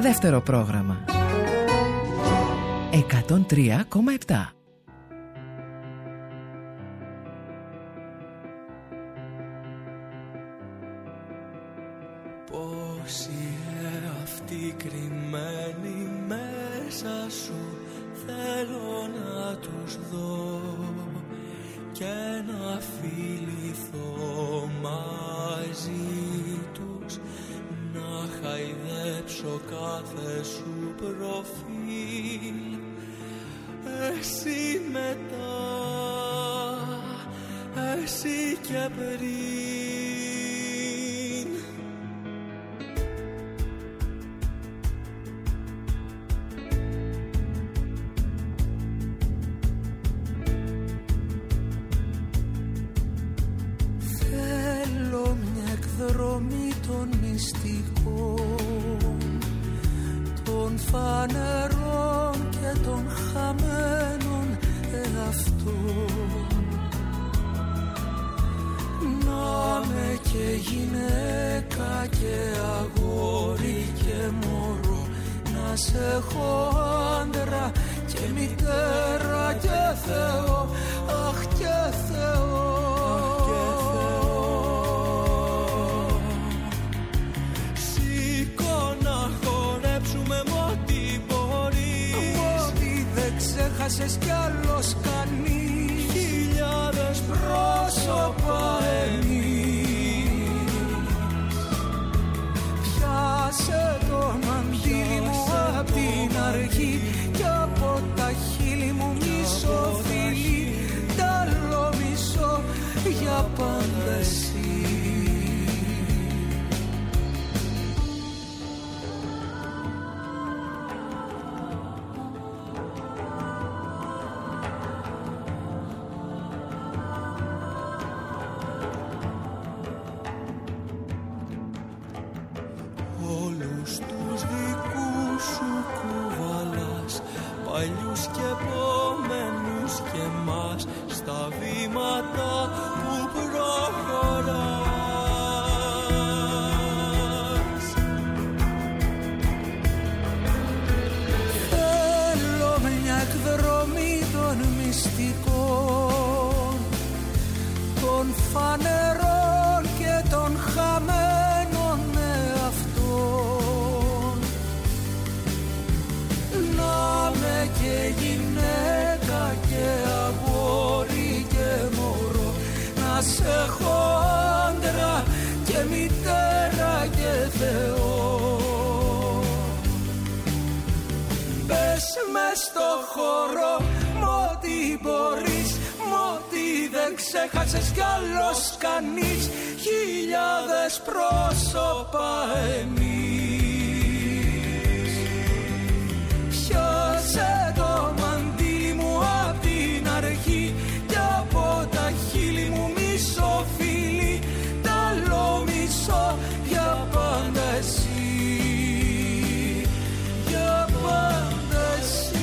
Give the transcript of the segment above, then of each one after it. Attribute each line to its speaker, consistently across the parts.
Speaker 1: Δεύτερο πρόγραμμα 103,7.
Speaker 2: Πώς είναι αυτή κρυμμένη μέσα σου, θέλω να τους δω και να φιληθώ μαζί τους, να χαϊδέψω κάθε σου προφίλ. Εσύ μετά, εσύ και πριν. Θέλω μια εκδρομή των μυστικών, των φανερών και των χαμένων εαυτών. Να με και γυναίκα και αγόρι και μωρό, να σε έχω άντρα και μητέρα και Θεό, αχ και Θεό. Σήκω να χορέψουμε μ' ό,τι μπορείς, ό,τι δεν ξέχασες κι άλλος κανείς, χιλιάδες πρόσωπα εμείς. Πιάσε το μαντίλι μου απ' την αρχή κι από τα χείλη μου μισό φιλί, τ' άλλο μισό για πάντα εσύ. Όλους τους δικούς σου κουβαλάς, παλιούς και επόμενους και εμάς, στα βήματα που προχωράς. Θέλω μια εκδρομή των μυστικών, των φανερών και των χαμένων εαυτών. Να με και γυναίκα και αγόρι και μωρό, να σε έχω άντρα και μητέρα και Θεό. Μπες μες στο χώρο μ' ό,τι μπορείς, μ' ό,τι δεν ξέχασες κι άλλος κανείς, χιλιάδες πρόσωπα εμείς. Πιάσε το μαντίλι μου απ' την αρχή κι από τα χείλη μου μισό φιλί, τ' άλλο μισό για πάντα εσύ, για πάντα εσύ.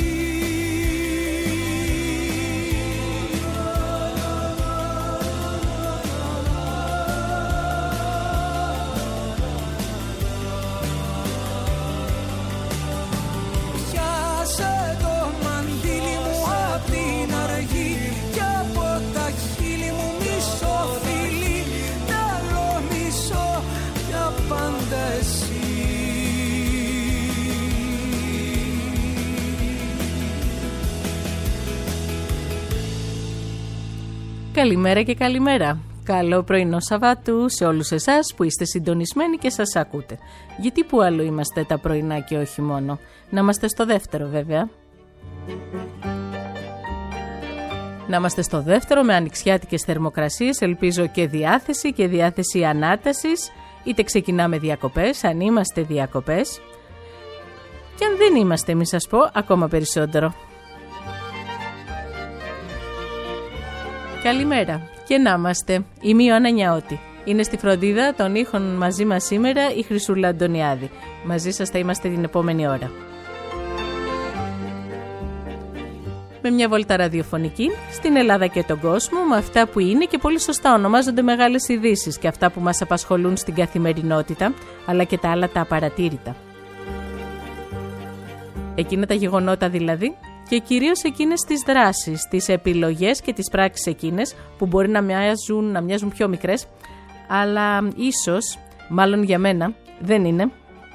Speaker 2: Πιάσε το μαντίλι μου απ' την αρχή κι από τα χείλη μου μισό φιλί, τ' άλλο μισό για πάντα εσύ.
Speaker 3: Καλημέρα και καλημέρα. Καλό πρωινό Σαββάτου σε όλους εσάς που είστε συντονισμένοι και σας ακούτε. Γιατί που άλλο είμαστε τα πρωινά και όχι μόνο. Να είμαστε στο δεύτερο βέβαια. Να είμαστε στο δεύτερο με ανοιξιάτικες θερμοκρασίες, ελπίζω και διάθεση ανάτασης. Είτε ξεκινάμε διακοπές, αν είμαστε διακοπές. Και αν δεν είμαστε, μη σας πω, ακόμα περισσότερο. Καλημέρα και να είμαστε. Είμαι η Ιωάννα Νιαώτη. Είναι στη φροντίδα των ήχων μαζί μας σήμερα η Χρυσούλα Αντωνιάδη. Μαζί σας θα είμαστε την επόμενη ώρα. Με μια βόλτα ραδιοφωνική στην Ελλάδα και τον κόσμο, με αυτά που είναι και πολύ σωστά ονομάζονται μεγάλες ειδήσεις και αυτά που μας απασχολούν στην καθημερινότητα, αλλά και τα άλλα τα απαρατήρητα. Εκείνα τα γεγονότα δηλαδή, και κυρίως εκείνες τις δράσεις, τις επιλογές και τις πράξεις εκείνες που μπορεί να μοιάζουν πιο μικρές, αλλά ίσως, μάλλον για μένα, δεν είναι.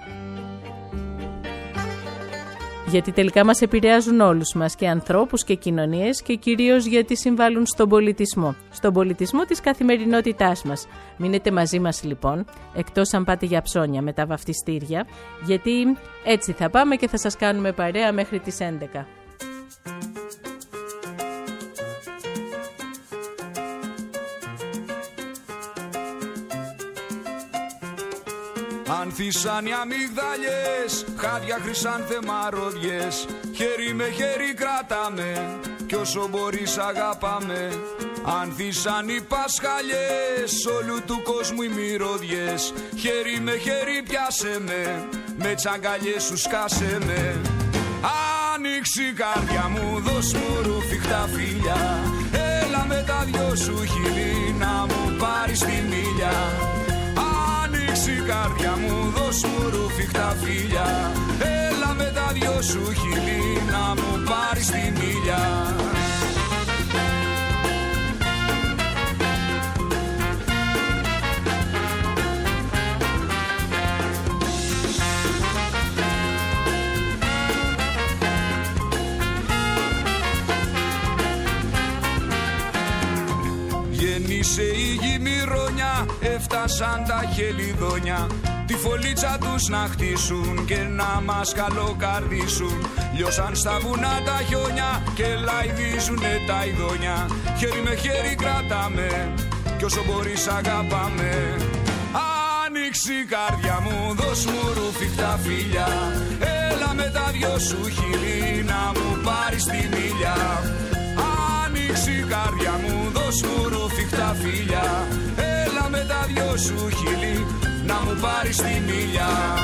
Speaker 3: Γιατί τελικά μας επηρεάζουν όλους μας, και ανθρώπους και κοινωνίες, και κυρίως γιατί συμβάλλουν στον πολιτισμό της καθημερινότητάς μας. Μείνετε μαζί μας λοιπόν, εκτός αν πάτε για ψώνια με τα βαφτιστήρια, γιατί έτσι θα πάμε και θα σας κάνουμε παρέα μέχρι τις 11.
Speaker 2: Ανθίσαν οι αμυγδαλιές, χάδια χρυσάνθεμα ροδιές. Χέρι με χέρι κρατάμε κι όσο μπορείς αγαπάμε. Ανθίσαν οι πασχαλιές, όλου του κόσμου οι μυρωδιές. Χέρι με χέρι πιάσε με τσαγκαλιές σου σκάσε με. Άνοιξε η καρδιά μου, δώσ' μου ρουφιχτά φιλιά. Έλα με τα δυο σου χείλη να μου πάρεις τη μίλια. Άνοιξε η καρδιά μου, δώσ' μου ρουφιχτά φιλιά. Έλα με τα δυο σου χείλη να μου πάρεις τη μίλια. Γεννήσε η γη μυρωνιά, έφτασαν τα χελιδόνια. Τη φωλίτσα τους να χτίσουν και να μας καλοκαρδίσουν. Λιώσαν στα βουνά τα χιόνια και λαϊδίζουνε τα ειδόνια. Χέρι με χέρι κρατάμε κι όσο μπορείς αγαπάμε. Άνοιξε η καρδιά μου, δώσ' μου ρουφιχτά φιλιά. Έλα με τα δυο σου χείλη να μου πάρεις τη μίλια. Άνοιξε η καρδιά μου, δώσ' μου ρουφιχτά φιλιά. Έλα με τα δυο σου χείλη να μου πάρεις τη μίλια.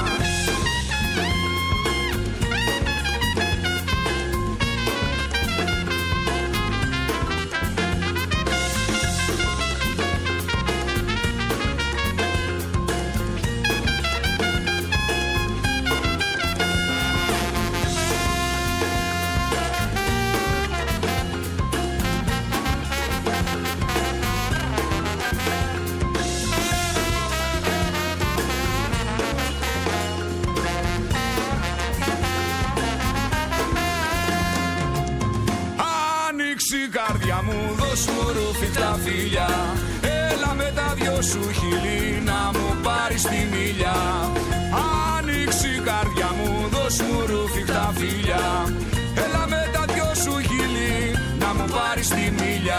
Speaker 2: Καρδιά μου, δώσ' μου ρουφιχτά φιλιά. Έλα με τα δυο σου χείλη να μου πάρεις τη μίλια. Άνοιξε η καρδιά μου, δώσ' μου ρουφιχτά φιλιά. Έλα με τα δυο σου χείλη να μου πάρεις τη μίλια.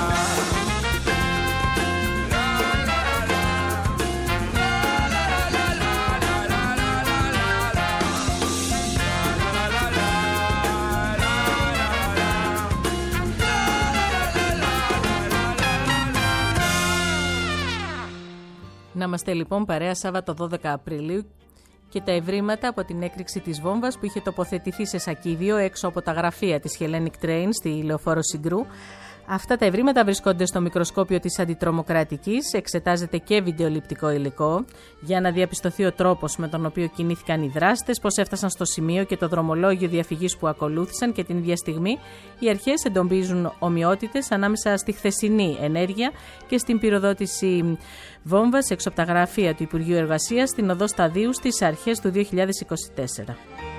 Speaker 3: Να είμαστε λοιπόν παρέα Σάββατο 12 Απριλίου και τα ευρήματα από την έκρηξη της βόμβας που είχε τοποθετηθεί σε σακίδιο έξω από τα γραφεία της Hellenic Train στη Λεωφόρο Συγκρού. Αυτά τα ευρήματα βρισκόνται στο μικροσκόπιο της αντιτρομοκρατικής, εξετάζεται και βιντεοληπτικό υλικό για να διαπιστωθεί ο τρόπος με τον οποίο κινήθηκαν οι δράστες, πώς έφτασαν στο σημείο και το δρομολόγιο διαφυγής που ακολούθησαν, και την ίδια στιγμή οι αρχές εντοπίζουν ομοιότητες ανάμεσα στη χθεσινή ενέργεια και στην πυροδότηση βόμβας έξω από τα γραφεία του Υπουργείου Εργασίας στην οδό Σταδίου στις αρχές του 2024.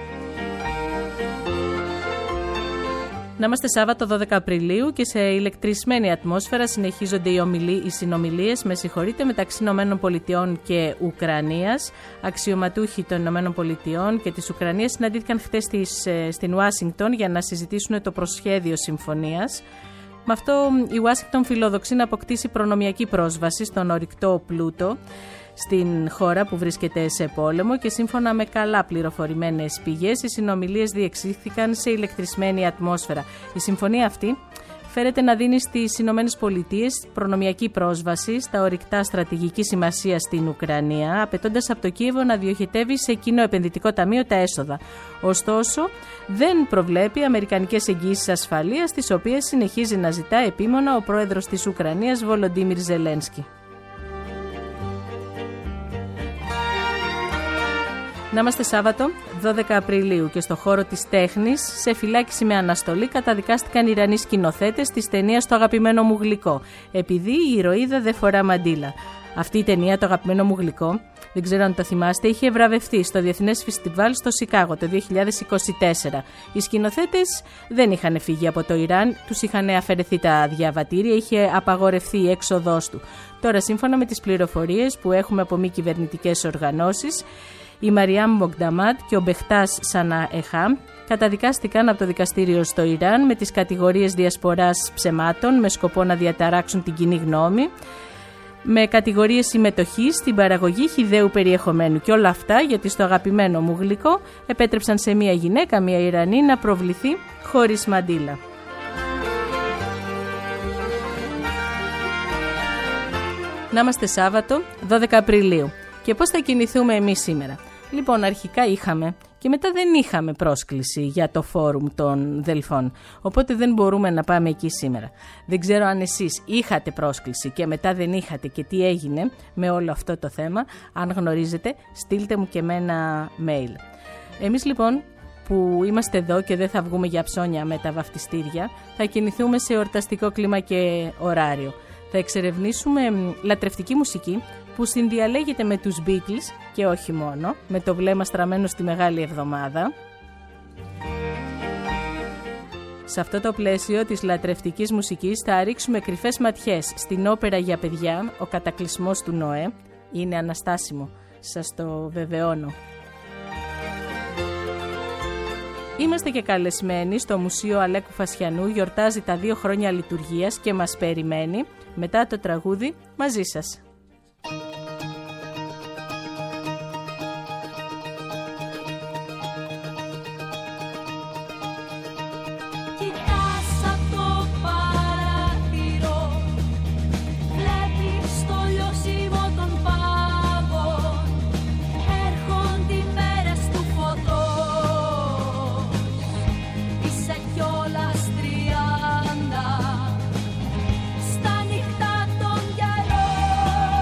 Speaker 3: Να είμαστε Σάββατο 12 Απριλίου και σε ηλεκτρισμένη ατμόσφαιρα συνεχίζονται οι συνομιλίες μεταξύ ΗΠΑ και Ουκρανίας. Αξιωματούχοι των ΗΠΑ και της Ουκρανίας συναντήθηκαν χθες στην Ουάσιγκτον για να συζητήσουν το προσχέδιο συμφωνίας. Με αυτό η Ουάσιγκτον φιλοδοξεί να αποκτήσει προνομιακή πρόσβαση στον ορυκτό πλούτο στην χώρα που βρίσκεται σε πόλεμο, και σύμφωνα με καλά πληροφορημένες πηγές οι συνομιλίες διεξήχθηκαν σε ηλεκτρισμένη ατμόσφαιρα. Η συμφωνία αυτή φέρεται να δίνει στις Ηνωμένες Πολιτείες προνομιακή πρόσβαση στα ορυκτά στρατηγικής σημασίας στην Ουκρανία, απαιτώντας από το Κίεβο να διοχετεύει σε κοινό επενδυτικό ταμείο τα έσοδα. Ωστόσο, δεν προβλέπει αμερικανικές εγγύησεις ασφαλείας, τις οποίες συνεχίζει να ζητά επίμονα ο πρόεδρος της Ουκρανίας Βολοντίμιρ Ζελένσκι. Να είμαστε Σάββατο 12 Απριλίου και στο χώρο της τέχνης, σε φυλάκιση με αναστολή, καταδικάστηκαν Ιρανοί σκηνοθέτες της ταινίας «Το αγαπημένο μου γλυκό», επειδή η ηρωίδα δεν φορά μαντίλα. Αυτή η ταινία, «Το αγαπημένο μου γλυκό», δεν ξέρω αν το θυμάστε, είχε βραβευτεί στο Διεθνές Φεστιβάλ στο Σικάγο το 2024. Οι σκηνοθέτες δεν είχαν φύγει από το Ιράν, τους είχαν αφαιρεθεί τα διαβατήρια, είχε απαγορευτεί η έξοδός του. Τώρα, σύμφωνα με τις πληροφορίες που έχουμε από μη κυβερνητικές οργανώσεις, η Μαριάμ Μογνταμάτ και ο Μπεχτάς Σανά Εχάμ καταδικάστηκαν από το δικαστήριο στο Ιράν με τις κατηγορίες διασποράς ψεμάτων με σκοπό να διαταράξουν την κοινή γνώμη, με κατηγορίες συμμετοχής στην παραγωγή χυδαίου περιεχομένου, και όλα αυτά γιατί στο αγαπημένο μου γλυκό επέτρεψαν σε μια γυναίκα, μια Ιρανή, να προβληθεί χωρίς μαντίλα. Να είμαστε Σάββατο 12 Απριλίου. Και πώς θα κινηθούμε εμείς σήμερα? Λοιπόν, αρχικά είχαμε και μετά δεν είχαμε πρόσκληση για το φόρουμ των Δελφών. Οπότε δεν μπορούμε να πάμε εκεί σήμερα. Δεν ξέρω αν εσείς είχατε πρόσκληση και μετά δεν είχατε και τι έγινε με όλο αυτό το θέμα. Αν γνωρίζετε, στείλτε μου και με ένα mail. Εμείς λοιπόν που είμαστε εδώ και δεν θα βγούμε για ψώνια με τα βαφτιστήρια, θα κινηθούμε σε εορταστικό κλίμα και ωράριο. Θα εξερευνήσουμε λατρευτική μουσική που συνδιαλέγεται με τους Beatles και όχι μόνο, με το βλέμμα στραμμένο στη Μεγάλη Εβδομάδα. Σε αυτό το πλαίσιο της λατρευτικής μουσικής θα ρίξουμε κρυφές ματιές στην όπερα για παιδιά «Ο κατακλυσμός του Νοέ». Είναι αναστάσιμο, σας το βεβαιώνω. Είμαστε και καλεσμένοι στο Μουσείο Αλέκου Φασιανού, γιορτάζει τα 2 χρόνια λειτουργίας και μας περιμένει μετά το τραγούδι μαζί σας.
Speaker 4: Στα νύχτα των καιρών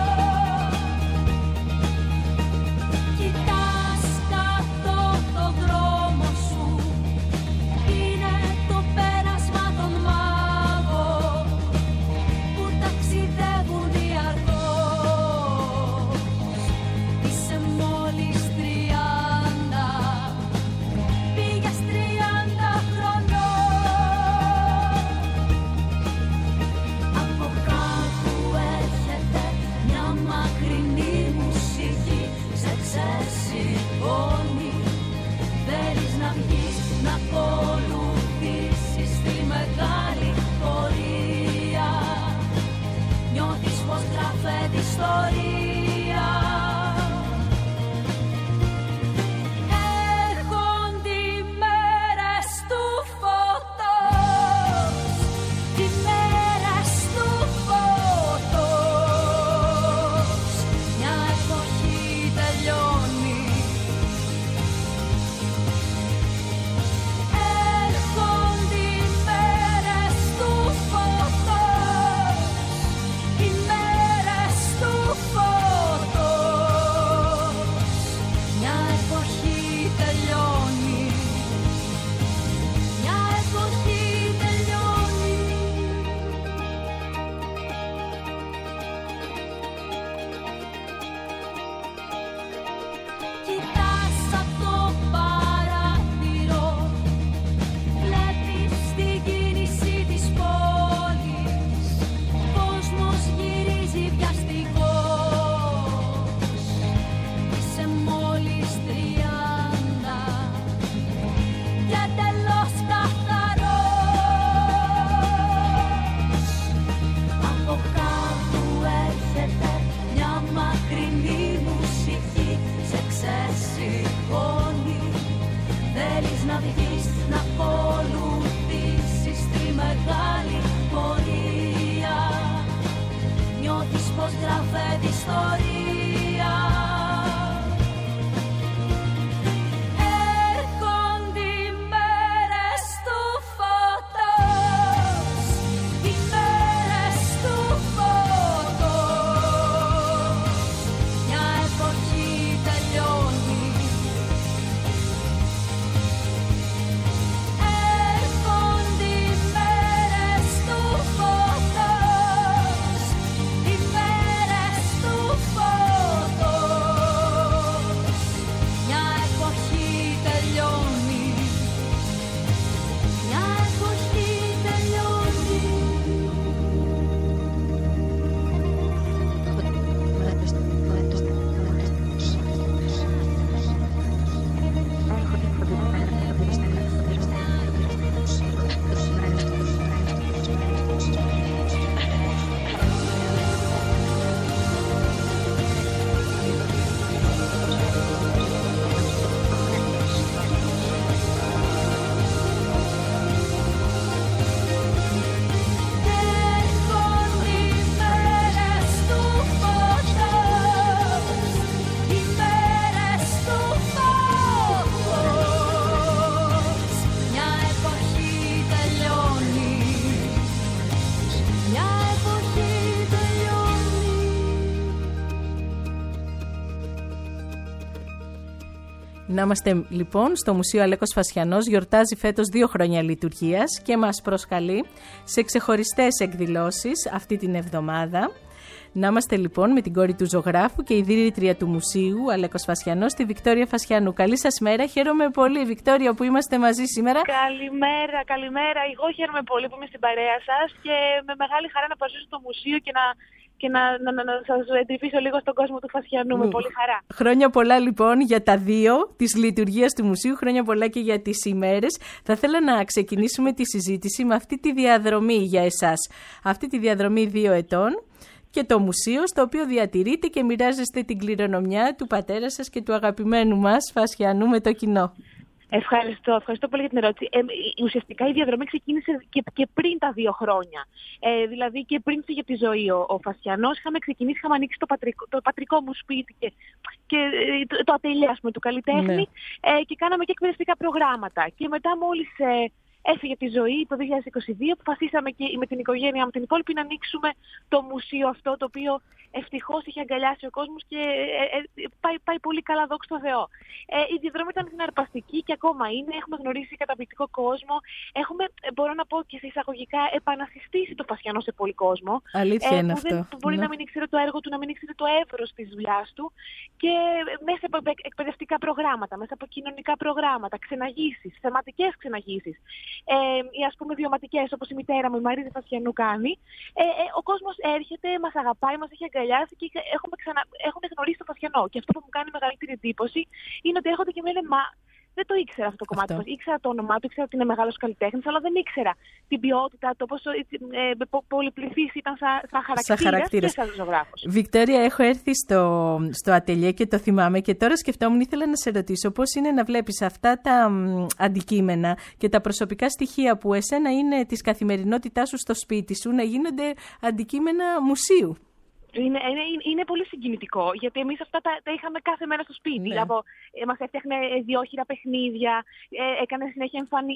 Speaker 3: Να είμαστε λοιπόν στο Μουσείο Αλέκος Φασιανός, γιορτάζει φέτος 2 χρόνια λειτουργίας και μας προσκαλεί σε ξεχωριστές εκδηλώσεις αυτή την εβδομάδα. Να είμαστε λοιπόν με την κόρη του ζωγράφου και ιδρύτρια του Μουσείου Αλέκος Φασιανός, τη Βικτόρια Φασιανού. Καλή σας μέρα, χαίρομαι πολύ Βικτόρια που είμαστε μαζί σήμερα.
Speaker 4: Καλημέρα. Εγώ χαίρομαι πολύ που είμαι στην παρέα σας και με μεγάλη χαρά να παρουσιάσω το μουσείο και να σας εντρυφήσω λίγο στον κόσμο του Φασιανού, με πολύ χαρά.
Speaker 3: Χρόνια πολλά λοιπόν για τα 2 της λειτουργίας του μουσείου, χρόνια πολλά και για τις ημέρες. Θα ήθελα να ξεκινήσουμε τη συζήτηση με αυτή τη διαδρομή για εσάς. Αυτή τη διαδρομή 2 ετών και το μουσείο στο οποίο διατηρείτε και μοιράζεστε την κληρονομιά του πατέρα σας και του αγαπημένου μας Φασιανού με το κοινό.
Speaker 4: Ευχαριστώ πολύ για την ερώτηση. Ουσιαστικά η διαδρομή ξεκίνησε και πριν τα 2 χρόνια. Δηλαδή και πριν φύγει από τη ζωή ο Φασιανός, είχαμε ανοίξει το πατρικό μου σπίτι και το ατελιέ του καλλιτέχνη, ναι. Και κάναμε και εκπαιδευτικά προγράμματα. Και μετά μόλις έφυγε από τη ζωή το 2022, αποφασίσαμε και με την οικογένεια μου την υπόλοιπη να ανοίξουμε το μουσείο αυτό, το οποίο ευτυχώς είχε αγκαλιάσει ο κόσμος και πάει πολύ καλά, δόξα τω Θεώ. Η διαδρομή ήταν συναρπαστική και ακόμα είναι. Έχουμε γνωρίσει καταπληκτικό κόσμο. Έχουμε, μπορώ να πω και σε εισαγωγικά, επανασυστήσει το Φασιανό σε πολύ κόσμο.
Speaker 3: Αλήθεια είναι αυτό.
Speaker 4: Που μπορεί να μην ήξερε το έργο του, να μην ήξερε το εύρος της δουλειάς του. Και μέσα από εκπαιδευτικά προγράμματα, μέσα από κοινωνικά προγράμματα, ξεναγήσεις, θεματικές ξεναγήσεις. Ή ας πούμε βιωματικές, όπως η μητέρα μου, η Μαρίζα Φασιανού κάνει. Ο κόσμος έρχεται, μας αγαπάει, μας έχει αγκαλιάσει και έχουμε γνωρίσει το Φασιανό. Και αυτό που μου κάνει μεγαλύτερη εντύπωση είναι ότι έρχονται και μου λένε, μα δεν το ήξερα αυτό το κομμάτι. Ήξερα το όνομά του, ήξερα ότι είναι μεγάλος καλλιτέχνης, αλλά δεν ήξερα την ποιότητα, το πόσο πολυπληθής ήταν σαν χαρακτήρας και σαν ζωγράφος.
Speaker 3: Βικτόρια, έχω έρθει στο ατελιέ και το θυμάμαι και τώρα σκεφτόμουν, ήθελα να σε ρωτήσω πώς είναι να βλέπεις αυτά τα αντικείμενα και τα προσωπικά στοιχεία που εσένα είναι της καθημερινότητάς σου στο σπίτι σου να γίνονται αντικείμενα μουσείου.
Speaker 4: Είναι πολύ συγκινητικό, γιατί εμείς αυτά τα είχαμε κάθε μέρα στο σπίτι. Ναι. Μας έφτιαχνε 2χειρα παιχνίδια, έκανε συνέχεια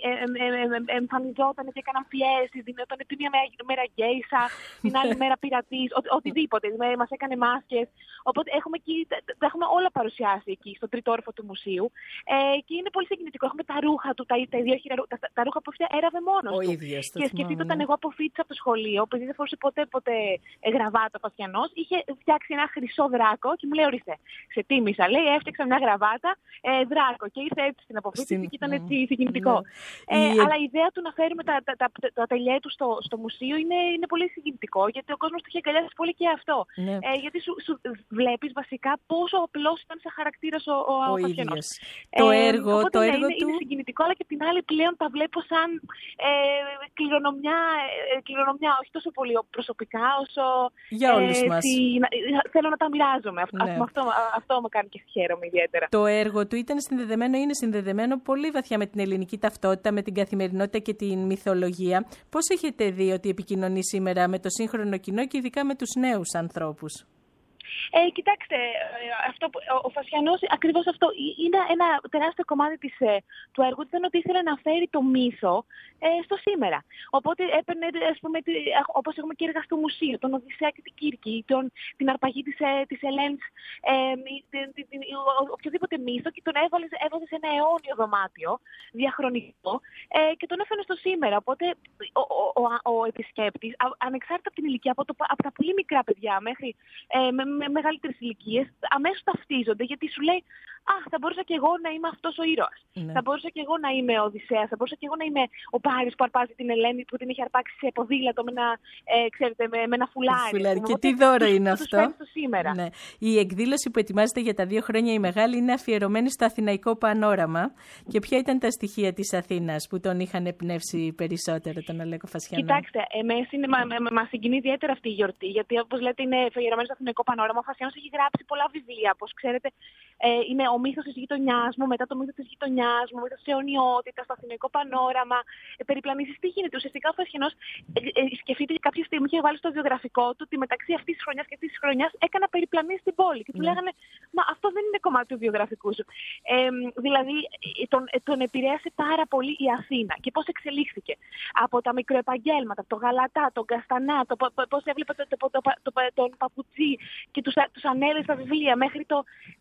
Speaker 4: εμφανιζόταν και έκαναν πιέσεις, δινόταν τη μία μέρα γκέισα, την άλλη μέρα πειρατής, οτιδήποτε. Μας έκανε μάσκες. Οπότε τα έχουμε όλα παρουσιάσει εκεί, στο 3ο όροφο του μουσείου. Και είναι πολύ συγκινητικό. Έχουμε τα ρούχα του, τα ρούχα που έραβε μόνος του. Και σκεφτείτε, όταν εγώ αποφύτησα από το σχολείο, επειδή δεν φορούσε ποτέ γραβάτα Φασιανός, είχε φτιάξει ένα χρυσό δράκο και μου λέει, ορίστε, σε τίμησα. Λέει, έφτιαξα μια γραβάτα δράκο και ήρθε έτσι στην αποφύτιση και ήταν έτσι συγκινητικό. Αλλά η ιδέα του να φέρουμε τα ατελιέ του στο μουσείο είναι πολύ συγκινητικό, γιατί ο κόσμος το είχε αγκαλιάσει πολύ και αυτό. Γιατί σου βλέπεις βασικά πόσο απλός ήταν σε χαρακτήρας ο Φασιανός.
Speaker 3: Το έργο του.
Speaker 4: Είναι συγκινητικό, αλλά και την άλλη πλέον τα βλέπω σαν κληρονομιά, όχι τόσο πολύ προσωπικά όσο
Speaker 3: για όλους μας.
Speaker 4: Θέλω να τα μοιράζομαι. Αυτό με κάνει και χαίρομαι ιδιαίτερα.
Speaker 3: Το έργο του είναι συνδεδεμένο πολύ βαθιά με την ελληνική ταυτότητα, με την καθημερινότητα και την μυθολογία. Πώς έχετε δει ότι επικοινωνεί σήμερα με το σύγχρονο κοινό και ειδικά με τους νέους ανθρώπους?
Speaker 4: Κοιτάξτε, ο Φασιανός ακριβώς αυτό είναι ένα τεράστιο κομμάτι του έργου. Ήταν ότι ήθελε να φέρει το μύθο στο σήμερα. Οπότε έπαιρνε, ας πούμε, όπως έχουμε και έργα στο μουσείο, τον Οδυσσέα και την Κύρκη, την αρπαγή της Ελένης, οποιοδήποτε μύθο, και τον έβαζε σε ένα αιώνιο δωμάτιο, διαχρονικό, και τον έφερε στο σήμερα. Οπότε ο επισκέπτης, ανεξάρτητα από την ηλικία, από τα πολύ μικρά παιδιά μέχρι μεγαλύτερες ηλικίες, αμέσως ταυτίζονται, γιατί σου λέει, θα μπορούσα και εγώ να είμαι αυτός ο ήρωας. Ναι. Θα μπορούσα και εγώ να είμαι ο Οδυσσέας, θα μπορούσα και εγώ να είμαι ο Πάρης που αρπάζει την Ελένη, που την έχει αρπάξει σε ποδήλατο με ένα φουλάρι.
Speaker 3: Και τι δώρο είναι αυτό?
Speaker 4: Σήμερα.
Speaker 3: Ναι. Η εκδήλωση που ετοιμάζεται για τα 2 χρόνια η μεγάλη είναι αφιερωμένη στο αθηναϊκό πανόραμα. Και ποια ήταν τα στοιχεία της Αθήνας που τον είχαν εμπνεύσει περισσότερο τον Αλέκο Φασιανό?
Speaker 4: Κοιτάξτε, μας συγκινεί ιδιαίτερα αυτή η γιορτή, γιατί όπως λέτε είναι αφιερωμένη στο αθηναϊκό πανόραμα. Ο Φασιανός έχει γράψει πολλά βιβλία, όπως ξέρετε. Είναι ο μύθος της γειτονιάς μου, μετά το μύθο της γειτονιάς μου, μετά της αιωνιότητας, το αθηναϊκό πανόραμα, περιπλανήσεις. Τι γίνεται? Ουσιαστικά ο Φασιανός, σκεφτείτε, κάποια στιγμή είχε βάλει στο βιογραφικό του ότι μεταξύ αυτής της χρονιάς και αυτής της χρονιάς έκανα περιπλανήσεις στην πόλη. Και του λέγανε, μα αυτό δεν είναι κομμάτι του βιογραφικού σου. Δηλαδή, τον επηρέασε πάρα πολύ η Αθήνα και πώς εξελίχθηκε. Από τα μικροεπαγγέλματα, το γαλατά, τον καστανά, πώς έβλεπε τον παπουτσί και τους ανέβει στα βιβλία, μέχρι τα θέατρα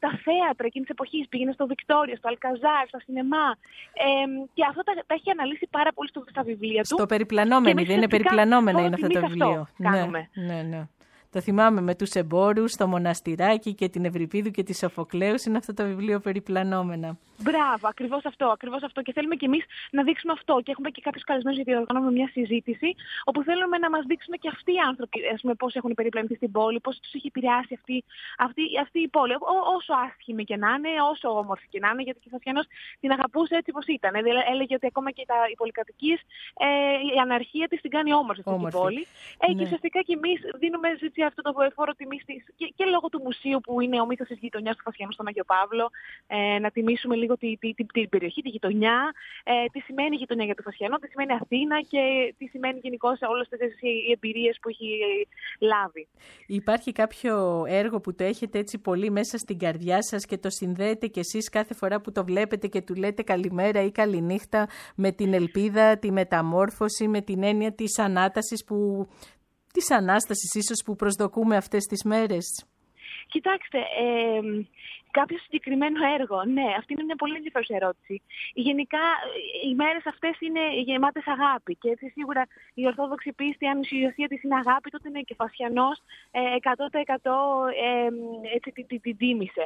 Speaker 4: θέατρα εκείνης της εποχής, πήγαινε στο Βικτόρια, στο Αλκαζάρ, στα σινεμά. Και αυτό τα έχει αναλύσει πάρα πολύ στα βιβλία του.
Speaker 3: Στο Περιπλανόμενοι, δεν είναι Περιπλανόμενα είναι αυτό το βιβλίο.
Speaker 4: Ναι.
Speaker 3: Το θυμάμαι με τους εμπόρους, το Μοναστηράκι και την Ευρυπίδου και τη Σοφοκλέους. Είναι αυτό το βιβλίο Περιπλανόμενα.
Speaker 4: Μπράβο, ακριβώς αυτό. Και θέλουμε κι εμείς να δείξουμε αυτό. Και έχουμε και κάποιους καλεσμένους γιατί οργανώνουμε μια συζήτηση, όπου θέλουμε να μας δείξουν και αυτοί οι άνθρωποι πώς έχουν περιπλανηθεί στην πόλη, πώς τους έχει επηρεάσει αυτή η πόλη. Όσο άσχημη και να είναι, όσο όμορφη και να είναι, γιατί και ο Φασιανός την αγαπούσε έτσι όπως ήταν. Έλεγε ότι ακόμα και οι πολυκατοικίες, η αναρχία της την κάνει όμορφη αυτή την πόλη. Και ουσιαστικά κι εμείς δίνουμε αυτό το φόρο τιμής και λόγω του μουσείου που είναι ο μύθος της γειτονιάς του Φασιανού στον Άγιο Παύλο, να τιμήσουμε λίγο την περιοχή, τη γειτονιά, τι σημαίνει γειτονιά για τον Φασιανό, τι σημαίνει Αθήνα και τι σημαίνει γενικώς όλες αυτές οι εμπειρίες που έχει λάβει.
Speaker 3: Υπάρχει κάποιο έργο που το έχετε έτσι πολύ μέσα στην καρδιά σας και το συνδέετε κι εσείς κάθε φορά που το βλέπετε και του λέτε καλημέρα ή καληνύχτα με την ελπίδα, τη μεταμόρφωση, με την έννοια της ανάτασης της Ανάστασης ίσως που προσδοκούμε αυτές τις μέρες?
Speaker 4: Κοιτάξτε, κάποιο συγκεκριμένο έργο. Ναι, αυτή είναι μια πολύ ενδιαφέρουσα ερώτηση. Γενικά, οι μέρες αυτές είναι γεμάτες αγάπη. Και έτσι σίγουρα η Ορθόδοξη πίστη, αν η ουσία της είναι αγάπη, τότε είναι και Φασιανός 100% έτσι την τίμησε.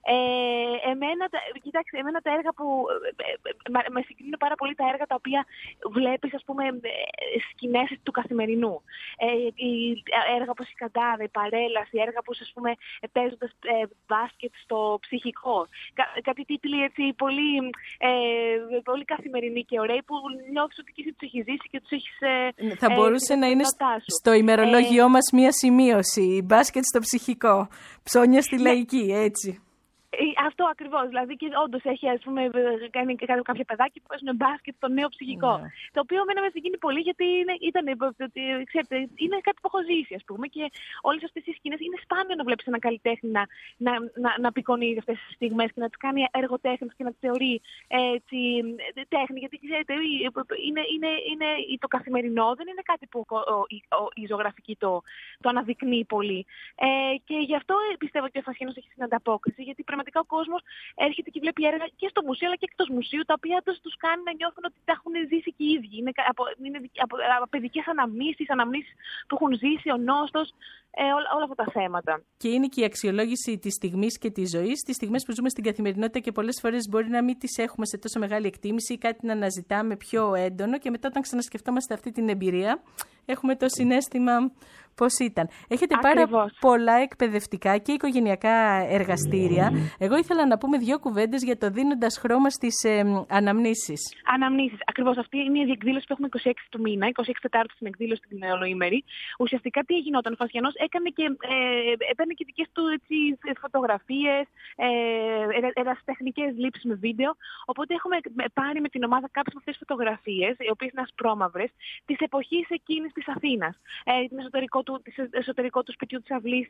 Speaker 4: Εμένα τα έργα που με συγκρίνουν πάρα πολύ, τα έργα τα οποία βλέπεις, ας πούμε, σκηνές του καθημερινού. Έργα όπως η Καντάδα, η Παρέλαση, έργα που, ας πούμε, παίζοντας μπάσκετ στο ψυχικό. Κάτι τίτλοι έτσι πολύ καθημερινοί και ωραίοι που νιώθεις ότι και εσύ τους έχεις ζήσει και τους έχεις...
Speaker 3: Θα μπορούσε να είναι στο ημερολόγιό μας μία σημείωση. Μπάσκετ στο ψυχικό. Ψώνια στη λαϊκή, έτσι.
Speaker 4: Αυτό ακριβώς. Δηλαδή, και όντως έχει, ας πούμε, κάνει κάποια παιδάκια που παίζουν μπάσκετ στο νέο ψυχικό. Ναι. Το οποίο εμένα με συγκίνει πολύ, γιατί είναι κάτι που έχω ζήσει, ας πούμε. Και όλες αυτές οι σκηνές είναι σπάνιο να βλέπεις έναν καλλιτέχνη να απεικονίζει αυτές τις στιγμές και να τις κάνει έργο-τέχνης και να τις θεωρεί τέχνη. Γιατί ξέρετε, είναι το καθημερινό, δεν είναι κάτι που η ζωγραφική το αναδεικνύει πολύ. Και γι' αυτό πιστεύω ότι ο Φασιανός έχει την ανταπόκριση, γιατί πραγματικά ο κόσμος έρχεται και βλέπει έργα και στο μουσείο αλλά και εκτός μουσείου, τα οποία τους κάνει να νιώθουν ότι τα έχουν ζήσει και οι ίδιοι. Είναι από παιδικές αναμνήσεις που έχουν ζήσει, ο νόστος, όλα αυτά τα θέματα.
Speaker 3: Και είναι και η αξιολόγηση της στιγμής και της ζωής, τις στιγμές που ζούμε στην καθημερινότητα και πολλές φορές μπορεί να μην τις έχουμε σε τόσο μεγάλη εκτίμηση ή κάτι να αναζητάμε πιο έντονο και μετά όταν ξανασκεφτόμαστε αυτή την εμπειρία έχουμε το συναίσθημα πώς ήταν. Έχετε πάρα πολλά εκπαιδευτικά και οικογενειακά εργαστήρια. Εγώ ήθελα να πούμε 2 κουβέντες για το δίνοντας χρώμα στις αναμνήσεις.
Speaker 4: Αναμνήσεις. Ακριβώς. Αυτή είναι η εκδήλωση που έχουμε 26 του μήνα, 26 Τετάρτου στην εκδήλωση την ολοήμερη. Ουσιαστικά τι γινόταν? Ο Φασιανός έπαιρνε και δικές του φωτογραφίες, ερασιτεχνικές λήψεις με βίντεο. Οπότε έχουμε πάρει με την ομάδα κάποιες από αυτές τις φωτογραφίες, οι οποίες είναι ασπρόμαυρες, της εποχής εκείνης της Αθήνας. Εσωτερικό του σπιτιού της αυλής,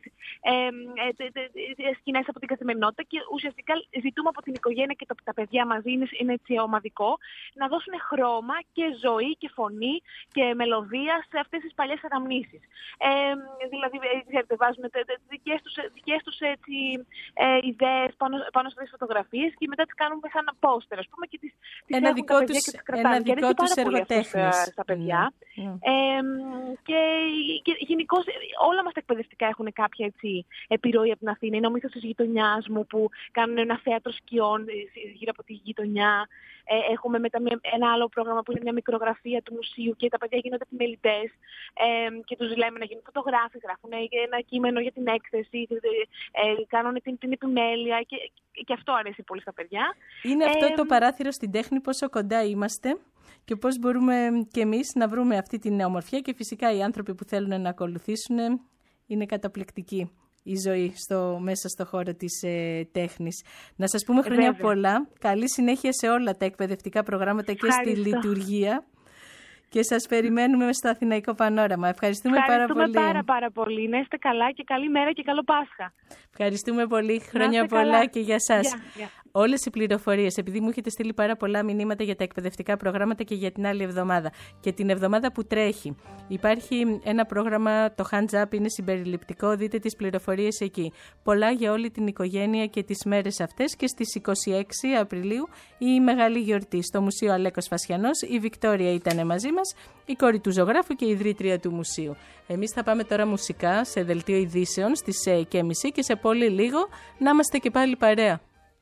Speaker 4: σκηνές από την καθημερινότητα και ουσιαστικά ζητούμε από την οικογένεια και τα παιδιά μαζί, είναι έτσι ομαδικό, να δώσουν χρώμα και ζωή και φωνή και μελωδία σε αυτές τις παλιές αναμνήσεις. Δηλαδή, ξέρετε, βάζουν δικές τους ιδέες πάνω σε αυτές τις φωτογραφίες και μετά τις κάνουμε σαν πόστερ, ας πούμε, και τις
Speaker 3: ένα δικό τους εργοτέχνης
Speaker 4: στα παιδιά. Και γενικώς όλα μας τα εκπαιδευτικά έχουν κάποια επιρροή από την Αθήνα. Είναι ο μύθος της γειτονιάς μου που κάνουν ένα θέατρο σκιών γύρω από τη γειτονιά. Έχουμε μετά ένα άλλο πρόγραμμα που είναι μια μικρογραφία του μουσείου και τα παιδιά γίνονται επιμελητές και τους λέμε να γίνουν φωτογράφοι, γράφουν ένα κείμενο για την έκθεση, κάνουν την επιμέλεια και αυτό αρέσει πολύ στα παιδιά. Είναι
Speaker 3: αυτό το παράθυρο στην τέχνη, πόσο κοντά είμαστε και πώς μπορούμε κι εμείς να βρούμε αυτή την ομορφιά και φυσικά οι άνθρωποι που θέλουν να ακολουθήσουν είναι καταπληκτική η ζωή μέσα στο χώρο της τέχνης. Να σας πούμε χρόνια πολλά, καλή συνέχεια σε όλα τα εκπαιδευτικά προγράμματα και στη λειτουργία και σας περιμένουμε στο Αθηναϊκό Πανόραμα. Ευχαριστούμε πάρα πολύ.
Speaker 4: Πάρα πολύ. Να είστε καλά και καλή μέρα και καλό Πάσχα.
Speaker 3: Ευχαριστούμε πολύ. Χρόνια πολλά και για σας. όλες οι πληροφορίες, επειδή μου έχετε στείλει πάρα πολλά μηνύματα για τα εκπαιδευτικά προγράμματα και για την άλλη εβδομάδα και την εβδομάδα που τρέχει. Υπάρχει ένα πρόγραμμα, το Hands Up, είναι συμπεριληπτικό, δείτε τις πληροφορίες εκεί. Πολλά για όλη την οικογένεια και τις μέρες αυτές, και στις 26 Απριλίου η μεγάλη γιορτή στο Μουσείο Αλέκος Φασιανός. Η Βικτόρια ήταν μαζί μας, η κόρη του ζωγράφου και η ιδρύτρια του μουσείου. Εμείς θα πάμε τώρα μουσικά σε δελτίο ειδήσεων στις 6:30 και σε πολύ λίγο να είμαστε και πάλι παρέα.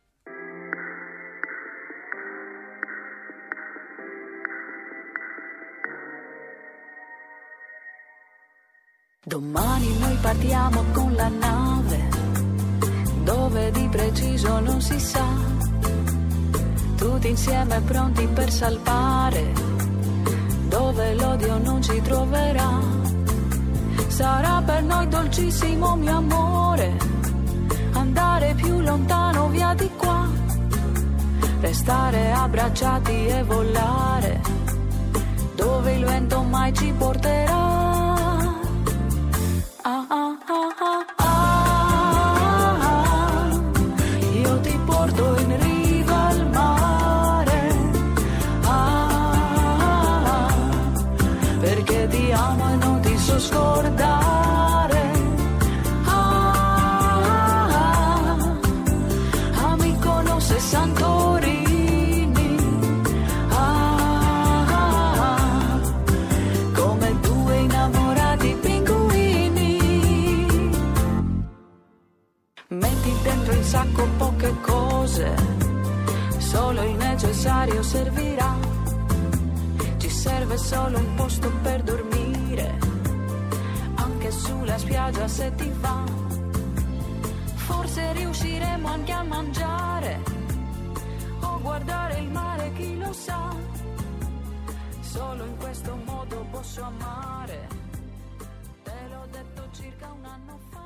Speaker 5: Domani noi partiamo con la nave, dove di preciso non si sa, tutti insieme pronti per salpare, dove l'odio non ci troverà. Sarà per noi dolcissimo mio amore, andare più lontano via di qua, restare abbracciati e volare, dove il vento mai ci porterà. Ah, ah, ah, ah, ah, io ti porto in riva al mare, ah, perché ti amo e non ti so scordare, ah, amico non sei Santorini, ah, come due innamorati pinguini. Metti dentro in sacco poche cose, solo il necessario servirà. Ci serve solo un posto per dormire, anche sulla spiaggia se ti va. Forse riusciremo anche a mangiare o guardare il mare, chi lo sa. Solo in questo modo posso amare, te l'ho detto circa un anno fa.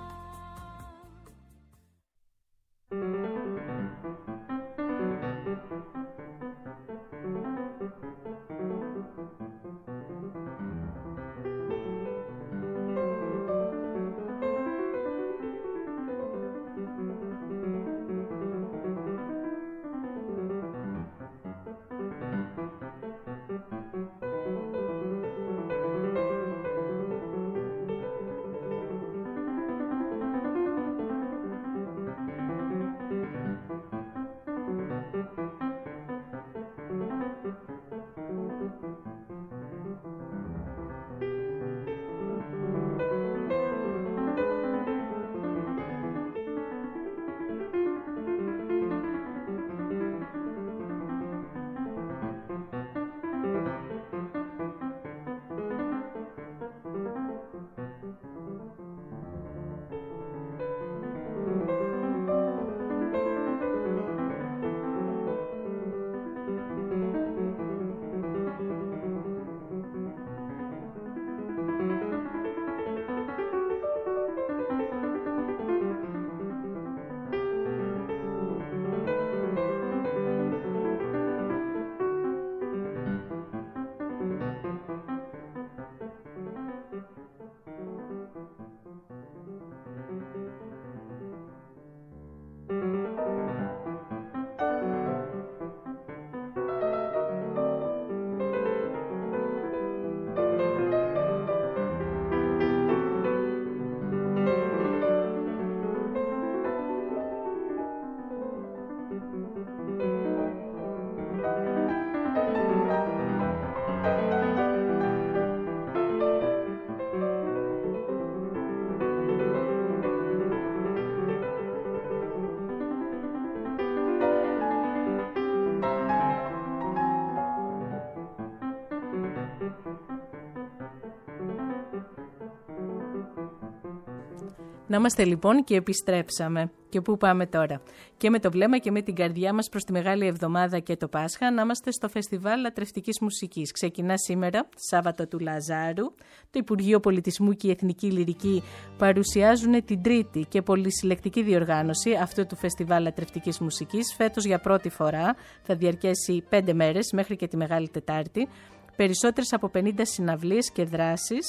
Speaker 3: Να είμαστε λοιπόν και επιστρέψαμε. Και πού πάμε τώρα? Και με το βλέμμα και με την καρδιά μας προς τη Μεγάλη Εβδομάδα και το Πάσχα, να είμαστε στο Φεστιβάλ Λατρευτικής Μουσικής. Ξεκινά σήμερα, Σάββατο του Λαζάρου. Το Υπουργείο Πολιτισμού και η Εθνική Λυρική παρουσιάζουν την τρίτη και πολυσυλλεκτική διοργάνωση αυτού του Φεστιβάλ Λατρευτικής Μουσικής. Φέτος για πρώτη φορά θα διαρκέσει 5 μέρες μέχρι και τη Μεγάλη Τετάρτη. Περισσότερες από 50 συναυλίες και δράσεις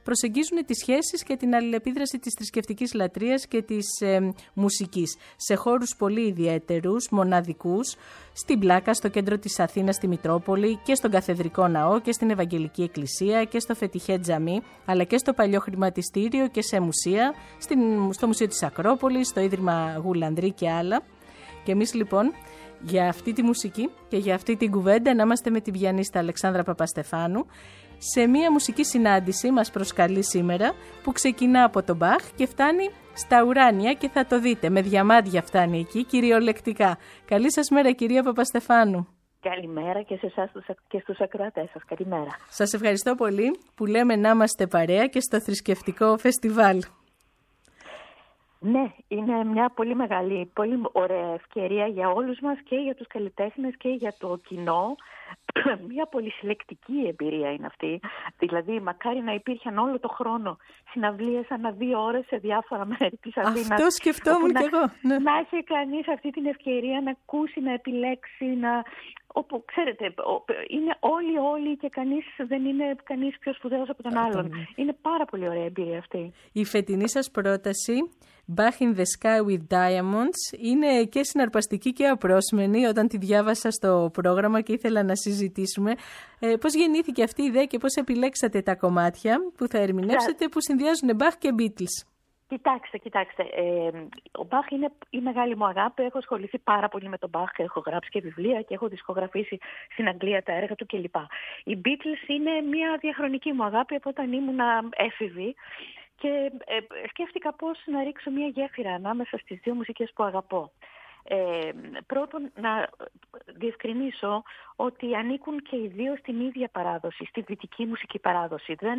Speaker 3: προσεγγίζουν τις σχέσεις και την αλληλεπίδραση της θρησκευτικής λατρείας και της μουσικής σε χώρους πολύ ιδιαίτερους, μοναδικούς, στην Πλάκα, στο κέντρο της Αθήνας, στη Μητρόπολη και στον Καθεδρικό Ναό και στην Ευαγγελική Εκκλησία και στο Φετιχέ Τζαμί, αλλά και στο Παλιό Χρηματιστήριο και σε μουσεία, στο Μουσείο της Ακρόπολης, στο Ίδρυμα Γουλανδρή και άλλα. Και εμείς λοιπόν για αυτή τη μουσική και για αυτή την κουβέντα να είμαστε με την πιανίστα Αλεξάνδρα Παπαστεφάνου σε μία μουσική συνάντηση μας προσκαλεί σήμερα που ξεκινά από τον Μπαχ και φτάνει στα ουράνια και θα το δείτε, με διαμάντια φτάνει εκεί κυριολεκτικά. Καλή σας μέρα κυρία Παπαστεφάνου.
Speaker 6: Καλημέρα και σε εσάς και στους ακροατές σας. Καλημέρα.
Speaker 3: Σας ευχαριστώ πολύ που λέμε να είμαστε παρέα και στο θρησκευτικό φεστιβάλ.
Speaker 6: Ναι, είναι μια πολύ μεγάλη, πολύ ωραία ευκαιρία για όλους μας και για τους καλλιτέχνες και για το κοινό. Μια πολύ συλλεκτική εμπειρία είναι αυτή. Δηλαδή, μακάρι να υπήρχαν όλο το χρόνο συναυλίες ανά 2 ώρες σε διάφορα μέρη της Αθήνας.
Speaker 3: Αυτό σκεφτόμουν κι εγώ. Ναι.
Speaker 6: Να έχει κανείς αυτή την ευκαιρία να ακούσει, να επιλέξει, όπου ξέρετε, είναι όλοι και δεν είναι κανείς πιο σπουδαίος από τον άλλον. Είναι πάρα πολύ ωραία εμπειρία αυτή.
Speaker 3: Η φετινή σας πρόταση, Bach in the Sky with Diamonds, είναι και συναρπαστική και απρόσμενη όταν τη διάβασα στο πρόγραμμα και ήθελα να συζητήσουμε. Πώς γεννήθηκε αυτή η ιδέα και πώς επιλέξατε τα κομμάτια που θα ερμηνεύσετε που συνδυάζουν Bach και Beatles?
Speaker 6: Κοιτάξτε. Ο Μπαχ είναι η μεγάλη μου αγάπη. Έχω ασχοληθεί πάρα πολύ με τον Μπαχ. Έχω γράψει και βιβλία και έχω δισκογραφήσει στην Αγγλία τα έργα του κλπ. Οι Beatles είναι μια διαχρονική μου αγάπη από όταν ήμουν έφηβη. Και σκέφτηκα πώς να ρίξω μια γέφυρα ανάμεσα στις δύο μουσικές που αγαπώ. Πρώτον, να διευκρινίσω ότι ανήκουν και οι δύο στην ίδια παράδοση, στη δυτική μουσική παράδοση. Δεν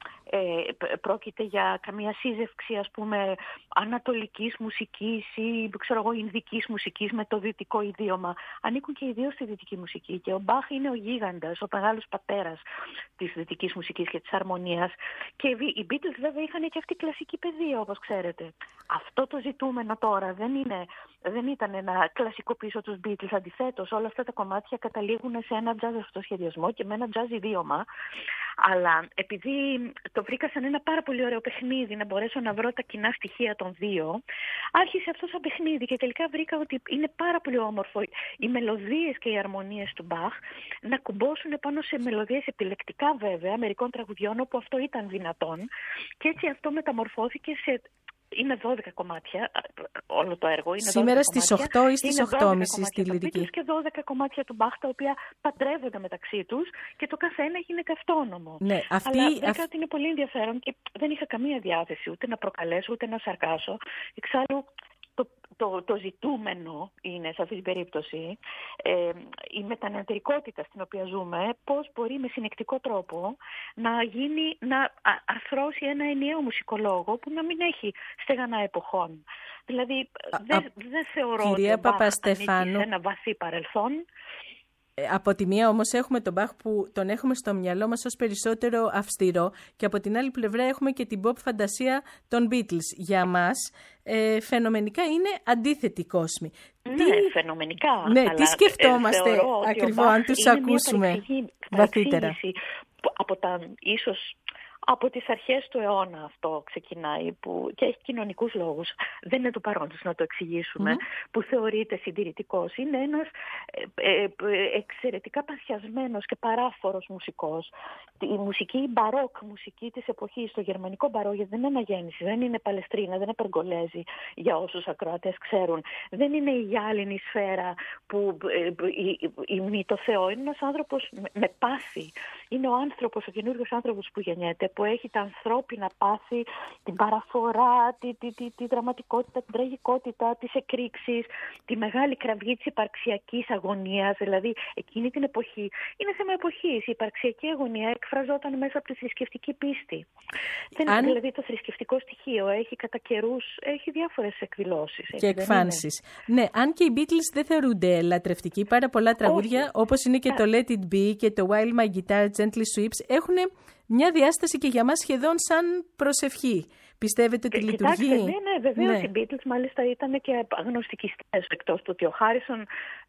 Speaker 6: πρόκειται για καμία σύζευξη, ας πούμε, ανατολικής μουσικής ή ινδικής μουσικής με το δυτικό ιδίωμα. Ανήκουν και οι δύο στη δυτική μουσική και ο Μπαχ είναι ο γίγαντας, ο μεγάλος πατέρας της δυτικής μουσικής και της αρμονίας. Και οι Beatles βέβαια είχαν και αυτή κλασική παιδεία, όπως ξέρετε. Αυτό το ζητούμενο τώρα δεν ήταν να κλασικοποιήσω τους Beatles. Αντιθέτως, όλα αυτά τα κομμάτια καταλήγουν σε ένα jazz αυτοσχεδιασμό και με ένα jazz ιδίωμα. Αλλά επειδή το βρήκα σαν ένα πάρα πολύ ωραίο παιχνίδι να μπορέσω να βρω τα κοινά στοιχεία των δύο, άρχισε αυτό σαν παιχνίδι και τελικά βρήκα ότι είναι πάρα πολύ όμορφο οι μελωδίες και οι αρμονίες του Μπαχ να κουμπώσουν πάνω σε μελωδίες επιλεκτικά βέβαια μερικών τραγουδιών όπου αυτό ήταν δυνατόν και έτσι αυτό μεταμορφώθηκε σε... Είναι 12 κομμάτια όλο το έργο. Είναι
Speaker 3: σήμερα στις 8 ή στις 8.30 στη λυρική.
Speaker 6: Και 12 κομμάτια του Μπαχ τα οποία παντρεύονται μεταξύ τους και το καθένα γίνεται αυτόνομο.
Speaker 3: Ναι,
Speaker 6: Αλλά βρήκα ότι είναι πολύ ενδιαφέρον και δεν είχα καμία διάθεση ούτε να προκαλέσω ούτε να σαρκάσω. Εξάλλου το ζητούμενο είναι σε αυτή την περίπτωση η μετανεωτερικότητα στην οποία ζούμε, πώς μπορεί με συνεκτικό τρόπο να αρθρώσει ένα ενιαίο μουσικολόγο που να μην έχει στεγανά εποχών. Δηλαδή δεν θεωρώ ότι ο Μπαχ ανήκει σε ένα βαθύ παρελθόν.
Speaker 3: Από τη μία όμως έχουμε τον Μπαχ που τον έχουμε στο μυαλό μας ως περισσότερο αυστηρό και από την άλλη πλευρά έχουμε και την pop φαντασία των Beatles. Για μας φαινομενικά είναι αντίθετη κόσμη.
Speaker 6: Ναι, φαινομενικά.
Speaker 3: Ναι, τι σκεφτόμαστε ακριβώς αν τους ακούσουμε βαθύτερα.
Speaker 6: Από τις αρχές του αιώνα αυτό ξεκινάει και έχει κοινωνικούς λόγους. Δεν είναι του παρόντος να το εξηγήσουμε, που θεωρείται συντηρητικός. Είναι ένας εξαιρετικά παθιασμένος και παράφορος μουσικός. Η μουσική μπαρόκ, μουσική της εποχής, το γερμανικό μπαρόκ, γιατί δεν είναι αναγέννηση, δεν είναι Παλαιστρίνα, δεν είναι Περγκολέζη, για όσους ακροατές ξέρουν. Δεν είναι η γυάλινη σφαίρα που ημνεί το Θεό. Είναι ένας άνθρωπος με πάθη. Είναι ο άνθρωπος, ο καινούριος άνθρωπος που γεννιέται, που έχει τα ανθρώπινα πάθη, την παραφορά, τη δραματικότητα, την τραγικότητα, τις εκρήξεις, τη μεγάλη κραυγή της υπαρξιακής αγωνίας. Δηλαδή, εκείνη την εποχή, είναι θέμα εποχής. Η υπαρξιακή αγωνία εκφραζόταν μέσα από τη θρησκευτική πίστη. Δηλαδή, το θρησκευτικό στοιχείο έχει κατά καιρούς, έχει διάφορες εκδηλώσεις.
Speaker 3: Και εκφάνσεις. Ναι, αν και οι Beatles δεν θεωρούνται λατρευτικοί, πάρα πολλά τραγούδια, όπως είναι και το Let It Be και το While My Guitar Gently Sweeps, έχουν μια διάσταση και για μας σχεδόν σαν προσευχή. Πιστεύετε ότι λειτουργεί?
Speaker 6: Κοιτάξτε, ναι, βεβαίως. Οι Beatles μάλιστα ήταν και αγνωστικιστές, εκτός του ότι ο Χάρισον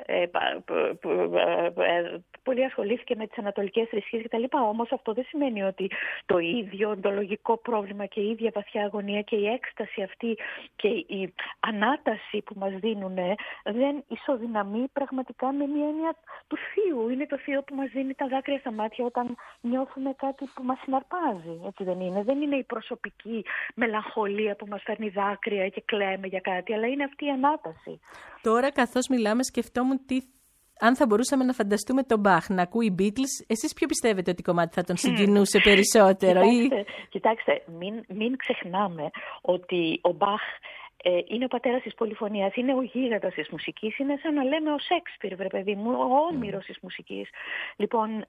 Speaker 6: πολύ ασχολήθηκε με τις ανατολικές θρησκείες κτλ. Όμως αυτό δεν σημαίνει ότι το ίδιο οντολογικό πρόβλημα και η ίδια βαθιά αγωνία και η έκσταση αυτή και η ανάταση που μας δίνουν δεν ισοδυναμεί πραγματικά με μια έννοια του θείου. Είναι το θείο που μας δίνει τα δάκρυα στα μάτια όταν νιώθουμε κάτι που μας συναρπάζει. Έτσι δεν είναι? Δεν είναι η προσωπική μελαγχολία που μας φέρνει δάκρυα και κλαίμε για κάτι, αλλά είναι αυτή η ανάταση. Τώρα
Speaker 3: καθώς μιλάμε σκεφτόμουν αν θα μπορούσαμε να φανταστούμε τον Μπαχ να ακούει Beatles, εσείς ποιο πιστεύετε ότι κομμάτι θα τον συγκινούσε περισσότερο?
Speaker 6: Κοιτάξτε, μην ξεχνάμε ότι ο Μπαχ είναι ο πατέρας της πολυφωνίας, είναι ο γίγαντας της μουσικής, είναι σαν να λέμε ο Σέξπιρ, βρε παιδί μου, ο Όμηρος της μουσικής. Λοιπόν,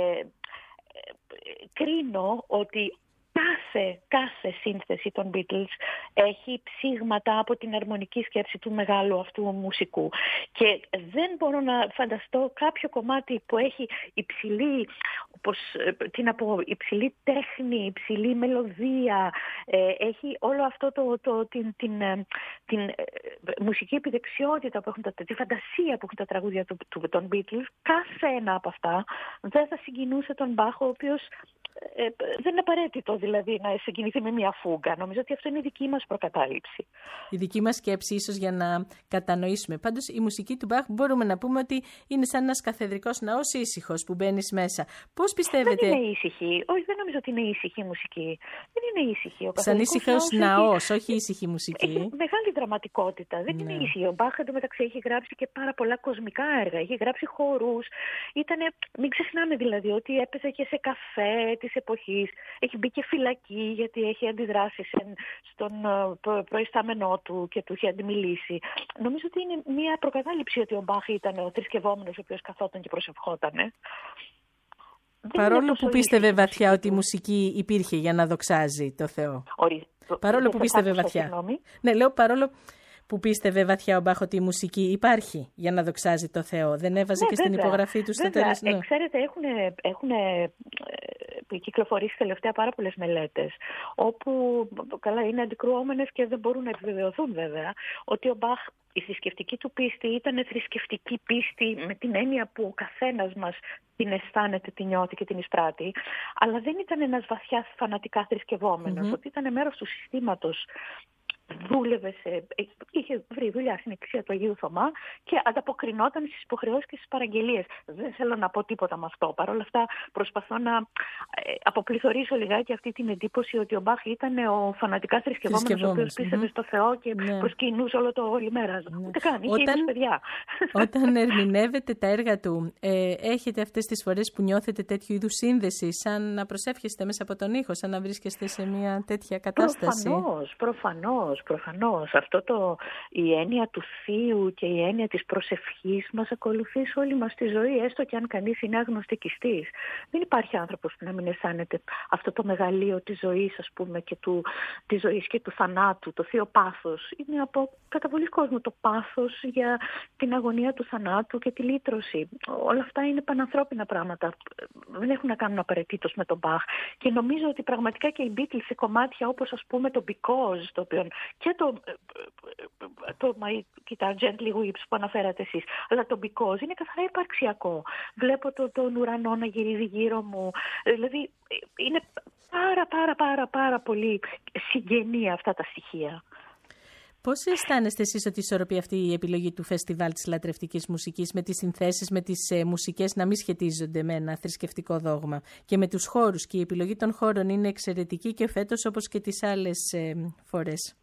Speaker 6: κρίνω ότι κάθε σύνθεση των Beatles έχει ψήγματα από την αρμονική σκέψη του μεγάλου αυτού μουσικού. Και δεν μπορώ να φανταστώ κάποιο κομμάτι που έχει υψηλή τέχνη, υψηλή μελωδία, έχει όλο αυτό την μουσική επιδεξιότητα που έχουν τη φαντασία που έχουν τα τραγούδια των Beatles. Κάθε ένα από αυτά δεν θα συγκινούσε τον Μπαχ, ο οποίος δεν είναι απαραίτητο δηλαδή να συγκινηθεί με μια φούγκα. Νομίζω ότι αυτό είναι η δική μας προκατάληψη. Η δική μας σκέψη ίσως για να κατανοήσουμε. Πάντως η μουσική του Μπαχ μπορούμε να πούμε ότι είναι σαν ένας καθεδρικός ναός ήσυχος που μπαίνεις μέσα. Πώς πιστεύετε? Δεν είναι ήσυχη. Όχι, δεν νομίζω ότι είναι ήσυχη η μουσική. Δεν είναι ήσυχη.
Speaker 3: Σαν ήσυχος ναός, όχι ήσυχη μουσική.
Speaker 6: Έχει μεγάλη δραματικότητα. Δεν είναι ήσυχη. Ο Μπαχ εντωμεταξύ έχει γράψει και πάρα πολλά κοσμικά έργα. Έχει γράψει χορούς. Μην ξεχνάμε δηλαδή ότι έπαιζε και σε καφέ της εποχής. Έχει μπει και φυλακή γιατί έχει αντιδράσει στον προϊστάμενό του και του έχει αντιμιλήσει. Νομίζω ότι είναι μια προκατάληψη ότι ο Μπαχ ήταν ο θρησκευόμενος ο οποίος καθόταν και προσευχότανε.
Speaker 3: Παρόλο που πίστευε βαθιά ότι η μουσική υπήρχε για να δοξάζει το Θεό. Παρόλο που πίστευε βαθιά. Ναι, λέω παρόλο που πίστευε βαθιά ο Μπαχ ότι η μουσική υπάρχει για να δοξάζει το Θεό. Δεν έβαζε και στην υπογραφή του στο τέλος.
Speaker 6: Ξέρετε, έχουν κυκλοφορήσει τελευταία πάρα πολλές μελέτες, όπου καλά είναι αντικρουόμενες και δεν μπορούν να επιβεβαιωθούν βέβαια, ότι ο Μπαχ, η θρησκευτική του πίστη ήταν θρησκευτική πίστη με την έννοια που ο καθένας μας την αισθάνεται, την νιώθει και την εισπράττει, αλλά δεν ήταν ένας βαθιά φανατικά θρησκευόμενος, ότι ήταν μέρος του συστήματος. Δούλευε είχε βρει δουλειά στην εκκλησία του Αγίου Θωμά και ανταποκρινόταν στις υποχρεώσεις και στις παραγγελίες. Δεν θέλω να πω τίποτα με αυτό. Παρ' όλα αυτά προσπαθώ να αποπληθωρίσω λιγάκι αυτή την εντύπωση ότι ο Μπαχ ήταν ο φανατικά θρησκευόμενος ο οποίος πίστευε στο Θεό και προσκυνούσε όλη μέρα. Ούτε καν, είχε 20 παιδιά.
Speaker 3: Όταν ερμηνεύετε τα έργα του, έχετε αυτές τις φορές που νιώθετε τέτοιου είδους σύνδεση, σαν να προσεύχεστε μέσα από τον ήχο, σαν να βρίσκεστε σε μια τέτοια κατάσταση? Προφανώς.
Speaker 6: Η έννοια του θείου και η έννοια της προσευχής μας ακολουθεί σε όλη μας τη ζωή, έστω και αν κανείς είναι αγνωστικιστής. Δεν υπάρχει άνθρωπος που να μην αισθάνεται αυτό το μεγαλείο της ζωής, ας πούμε, και της ζωής και του θανάτου, το θείο πάθος. Είναι από καταβολής κόσμου το πάθος για την αγωνία του θανάτου και τη λύτρωση. Όλα αυτά είναι πανανθρώπινα πράγματα. Δεν έχουν να κάνουν απαραίτητος με τον Μπαχ. Και νομίζω ότι πραγματικά και οι Beatles σε κομμάτια όπως ας πούμε το Because, το οποίο και το My Guitar Gently Weeps που αναφέρατε εσείς, αλλά το Because είναι καθαρά υπαρξιακό. Βλέπω τον ουρανό να γυρίζει γύρω μου. Δηλαδή είναι πάρα πολύ συγγενή αυτά τα στοιχεία.
Speaker 3: Πώς αισθάνεστε εσείς ότι ισορροπεί αυτή η επιλογή του φεστιβάλ της λατρευτικής μουσικής με τις συνθέσεις, με τις μουσικές να μην σχετίζονται με ένα θρησκευτικό δόγμα και με τους χώρους, και η επιλογή των χώρων είναι εξαιρετική και φέτος όπως και τις άλλες φορές?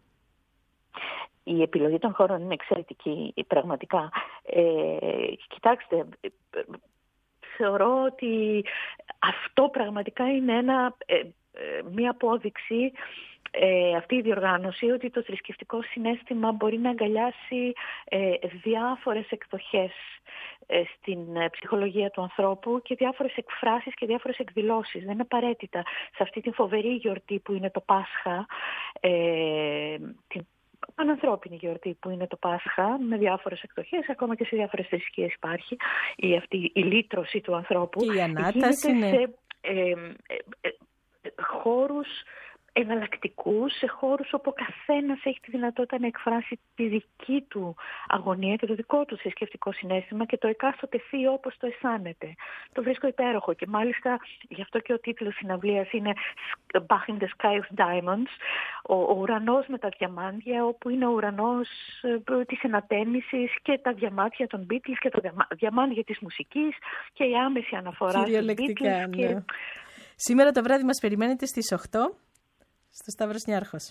Speaker 6: Η επιλογή των χώρων είναι εξαιρετική, πραγματικά. Κοιτάξτε, θεωρώ ότι αυτό πραγματικά είναι μία απόδειξη, αυτή η διοργάνωση, ότι το θρησκευτικό συναίσθημα μπορεί να αγκαλιάσει διάφορες εκδοχές στην ψυχολογία του ανθρώπου και διάφορες εκφράσεις και διάφορες εκδηλώσεις. Δεν είναι απαραίτητα σε αυτή την φοβερή γιορτή που είναι το Πάσχα, την πανανθρώπινη γιορτή που είναι το Πάσχα, με διάφορες εκδοχές, ακόμα και σε διάφορες θρησκείες υπάρχει αυτή η λύτρωση του ανθρώπου.
Speaker 3: Και η ανάταση είναι
Speaker 6: σε χώρους εναλλακτικούς, σε χώρους όπου ο καθένας έχει τη δυνατότητα να εκφράσει τη δική του αγωνία και το δικό του θρησκευτικό συναίσθημα και το εκάστοτε θείο όπως το αισθάνεται. Το βρίσκω υπέροχο και μάλιστα γι' αυτό και ο τίτλος συναυλίας είναι Bach in the Sky of Diamonds, ο ουρανός με τα διαμάντια, όπου είναι ο ουρανός της ενατένισης και τα διαμάντια των Beatles και τα διαμάντια της μουσικής και η άμεση αναφορά στους Beatles. Και...
Speaker 3: Ναι. Σήμερα το βράδυ μας περιμένετε στις 8 στο Σταύρος Νιάρχος.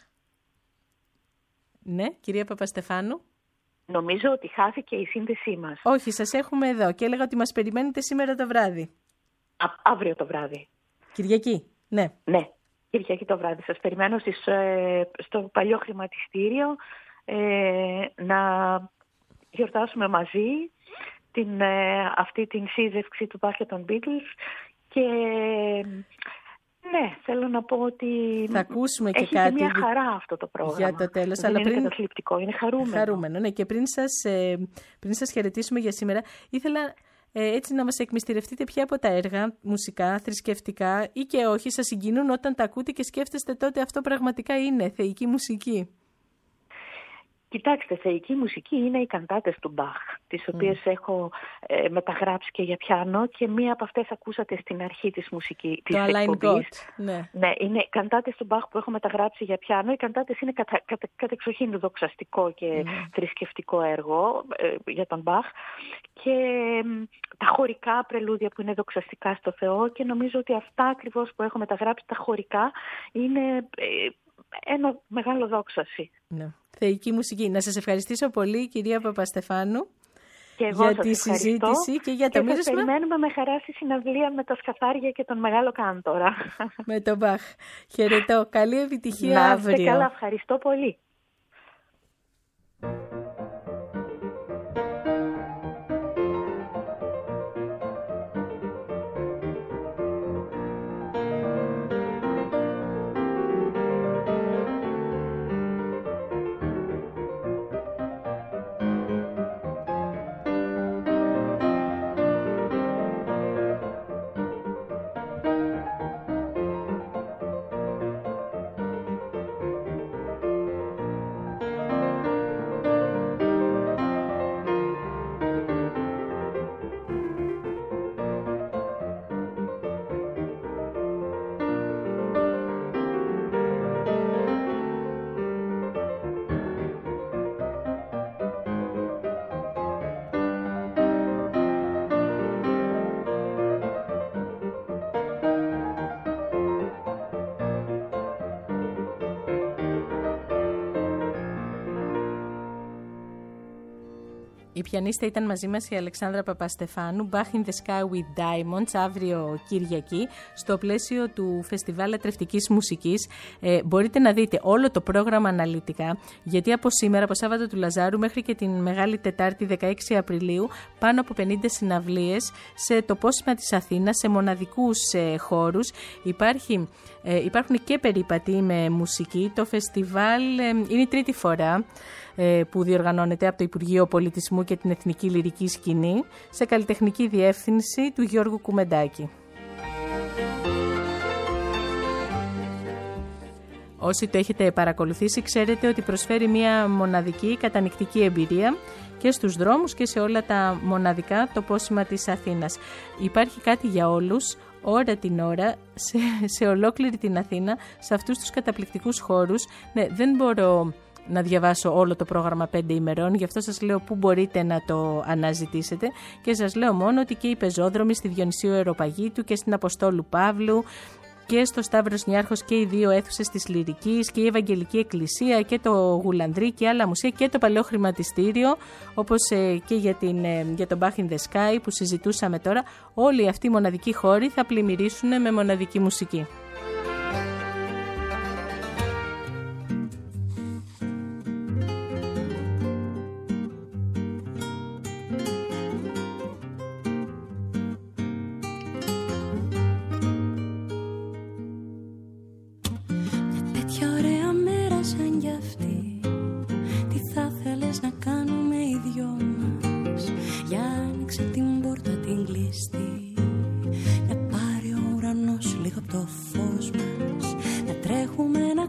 Speaker 3: Ναι, κυρία Παπαστεφάνου.
Speaker 6: Νομίζω ότι χάθηκε η σύνδεσή μας.
Speaker 3: Όχι, σας έχουμε εδώ και έλεγα ότι μας περιμένετε σήμερα το βράδυ.
Speaker 6: Αύριο το βράδυ.
Speaker 3: Κυριακή, ναι.
Speaker 6: Ναι, Κυριακή το βράδυ. Σας περιμένω στο παλιό χρηματιστήριο να γιορτάσουμε μαζί αυτή την σύζευξη του Bach και των Beatles και... Ναι, θέλω να πω ότι
Speaker 3: θα ακούσουμε και
Speaker 6: έχει
Speaker 3: κάτι
Speaker 6: μια χαρά αυτό το πρόγραμμα.
Speaker 3: Για το τέλος,
Speaker 6: δεν
Speaker 3: αλλά
Speaker 6: είναι καταθλιπτικό, είναι χαρούμενο.
Speaker 3: Ναι, και πριν σας χαιρετήσουμε για σήμερα, ήθελα έτσι να μας εκμυστηρευτείτε ποια από τα έργα, μουσικά, θρησκευτικά ή και όχι, σας συγκινούν όταν τα ακούτε και σκέφτεστε τότε αυτό πραγματικά είναι θεϊκή μουσική.
Speaker 6: Κοιτάξτε, θεϊκή μουσική είναι οι καντάτες του Μπαχ, τις οποίες έχω μεταγράψει και για πιάνο και μία από αυτές ακούσατε στην αρχή της μουσικής της εκπομπής.
Speaker 3: Ναι,
Speaker 6: είναι καντάτες του Μπαχ που έχω μεταγράψει για πιάνο. Οι καντάτες είναι κατεξοχήν δοξαστικό και θρησκευτικό έργο για τον Μπαχ και τα χωρικά πρελούδια που είναι δοξαστικά στο Θεό και νομίζω ότι αυτά ακριβώς που έχω μεταγράψει, τα χωρικά, είναι... ένα μεγάλο δόξαση.
Speaker 3: Ναι. Θεϊκή μουσική. Να σας ευχαριστήσω πολύ, κυρία Παπαστεφάνου,
Speaker 6: και εγώ
Speaker 3: για τη συζήτηση και για το μοίρασμα.
Speaker 6: Και περιμένουμε με χαρά στη συναυλία με τα σκαθάρια και τον μεγάλο κάντορα.
Speaker 3: Με τον Μπαχ. Χαιρετώ. Καλή επιτυχία αύριο.
Speaker 6: Να είστε καλά. Ευχαριστώ πολύ.
Speaker 3: Η πιανίστα ήταν μαζί μας η Αλεξάνδρα Παπαστεφάνου, Bach in the Sky with Diamonds, αύριο Κυριακή, στο πλαίσιο του Φεστιβάλ Λατρευτικής Μουσικής. Μπορείτε να δείτε όλο το πρόγραμμα αναλυτικά, γιατί από σήμερα, από Σάββατο του Λαζάρου μέχρι και την Μεγάλη Τετάρτη 16 Απριλίου, πάνω από 50 συναυλίες σε τοπόσημα της Αθήνας, σε μοναδικούς χώρους. Υπάρχουν και περίπατοι με μουσική. Το φεστιβάλ είναι η τρίτη φορά που διοργανώνεται από το Υπουργείο Πολιτισμού και την Εθνική Λυρική Σκηνή, σε καλλιτεχνική διεύθυνση του Γιώργου Κουμεντάκη. Όσοι το έχετε παρακολουθήσει, ξέρετε ότι προσφέρει μια μοναδική κατανυκτική εμπειρία και στους δρόμους και σε όλα τα μοναδικά τοπόσημα της Αθήνας. Υπάρχει κάτι για όλους, ώρα την ώρα, σε ολόκληρη την Αθήνα, σε αυτούς τους καταπληκτικούς χώρους. Ναι, δεν μπορώ να διαβάσω όλο το πρόγραμμα 5 ημερών, γι' αυτό σας λέω πού μπορείτε να το αναζητήσετε και σας λέω μόνο ότι και οι πεζόδρομοι στη Διονυσίου Αεροπαγήτου και στην Αποστόλου Παύλου και στο Σταύρος Νιάρχος και οι δύο αίθουσες της Λυρικής και η Ευαγγελική Εκκλησία και το Γουλανδρί και άλλα μουσεία και το Παλαιό Χρηματιστήριο, όπως και για τον Bach in the Sky που συζητούσαμε τώρα, όλοι αυτοί οι μοναδικοί χώροι θα πλημμυρίσουν με μοναδική μουσική.
Speaker 7: Να πάρει ο ουρανός λίγο από το φως μας, να τρέχουμε, να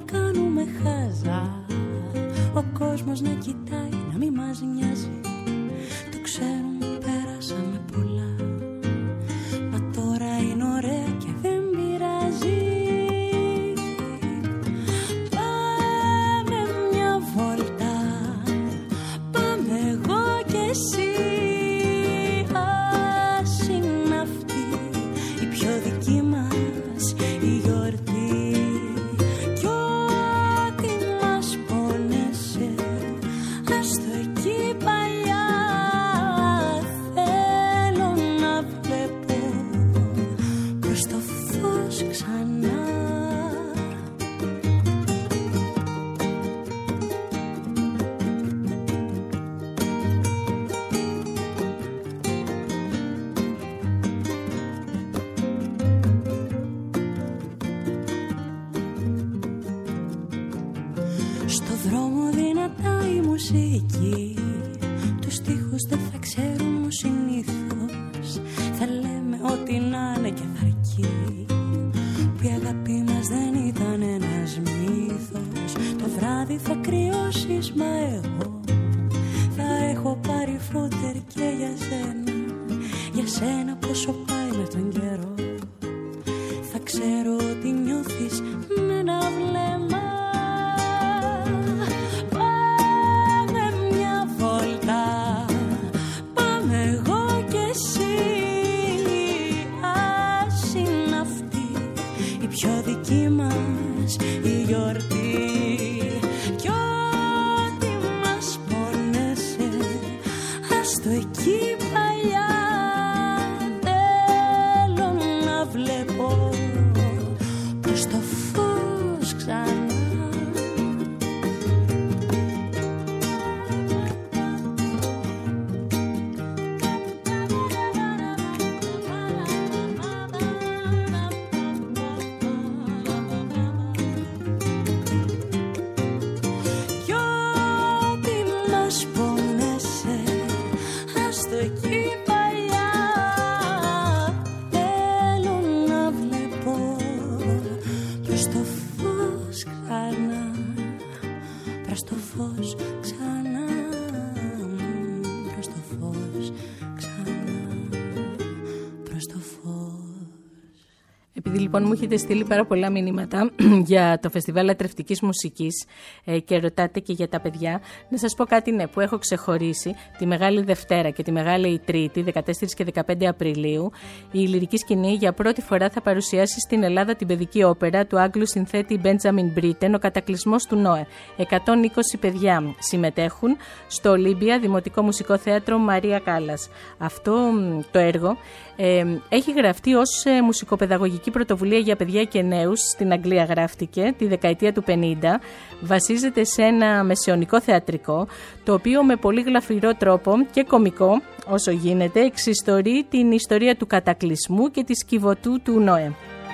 Speaker 7: μουσική. Τους στίχους δεν θα ξέρουμε συνήθως. Θα λέμε ό,τι να είναι και θα αρκεί. Που η αγάπη μας δεν ήταν ένας μύθος. Το βράδυ θα κρυώσεις, μα εγώ θα έχω πάρει φούτερ και για σένα. Για σένα πόσο πάει με τον καιρό. Θα ξέρω ότι νιώθεις με ένα βλέμμα. Πάμε μια βόλτα, πάμε εγώ και εσύ. Ας είναι αυτή η πιο δική μας η γιορτή. Κι ό,τι μας πόνεσε, ας το εκεί παλιά. Θέλω να βλέπω προς το φως ξανά. Κι ό,τι μας πόνεσε, ας το εκεί παλιά. Θέλω να βλέπω προς το φως ξανά. Προς το φως ξανά. Προς το φως ξανά. Προς το φως.
Speaker 3: Επειδή λοιπόν μου έχετε στείλει πάρα πολλά μηνύματα για το Φεστιβάλ Λατρευτικής Μουσικής και ρωτάτε και για τα παιδιά, να σας πω κάτι που έχω ξεχωρίσει τη Μεγάλη Δευτέρα και τη Μεγάλη Τρίτη, 14 και 15 Απριλίου. Η Λυρική Σκηνή για πρώτη φορά θα παρουσιάσει στην Ελλάδα την παιδική όπερα του Άγγλου συνθέτη Benjamin Britten, «Ο Κατακλυσμός του Νόε». 120 παιδιά συμμετέχουν στο Ολύμπια Δημοτικό Μουσικό Θέατρο Μαρία Κάλλας. Αυτό το έργο έχει γραφτεί ως μουσικοπαιδαγωγική πρωτοβουλία για παιδιά και νέους. Στην Αγγλία γράφτηκε τη δεκαετία του 50. Βασίζεται σε ένα μεσαιωνικό θεατρικό, το οποίο με πολύ γλαφυρό τρόπο και κωμικό όσο γίνεται εξιστορεί την ιστορία του κατακλυσμού και της κυβωτού του Νόε.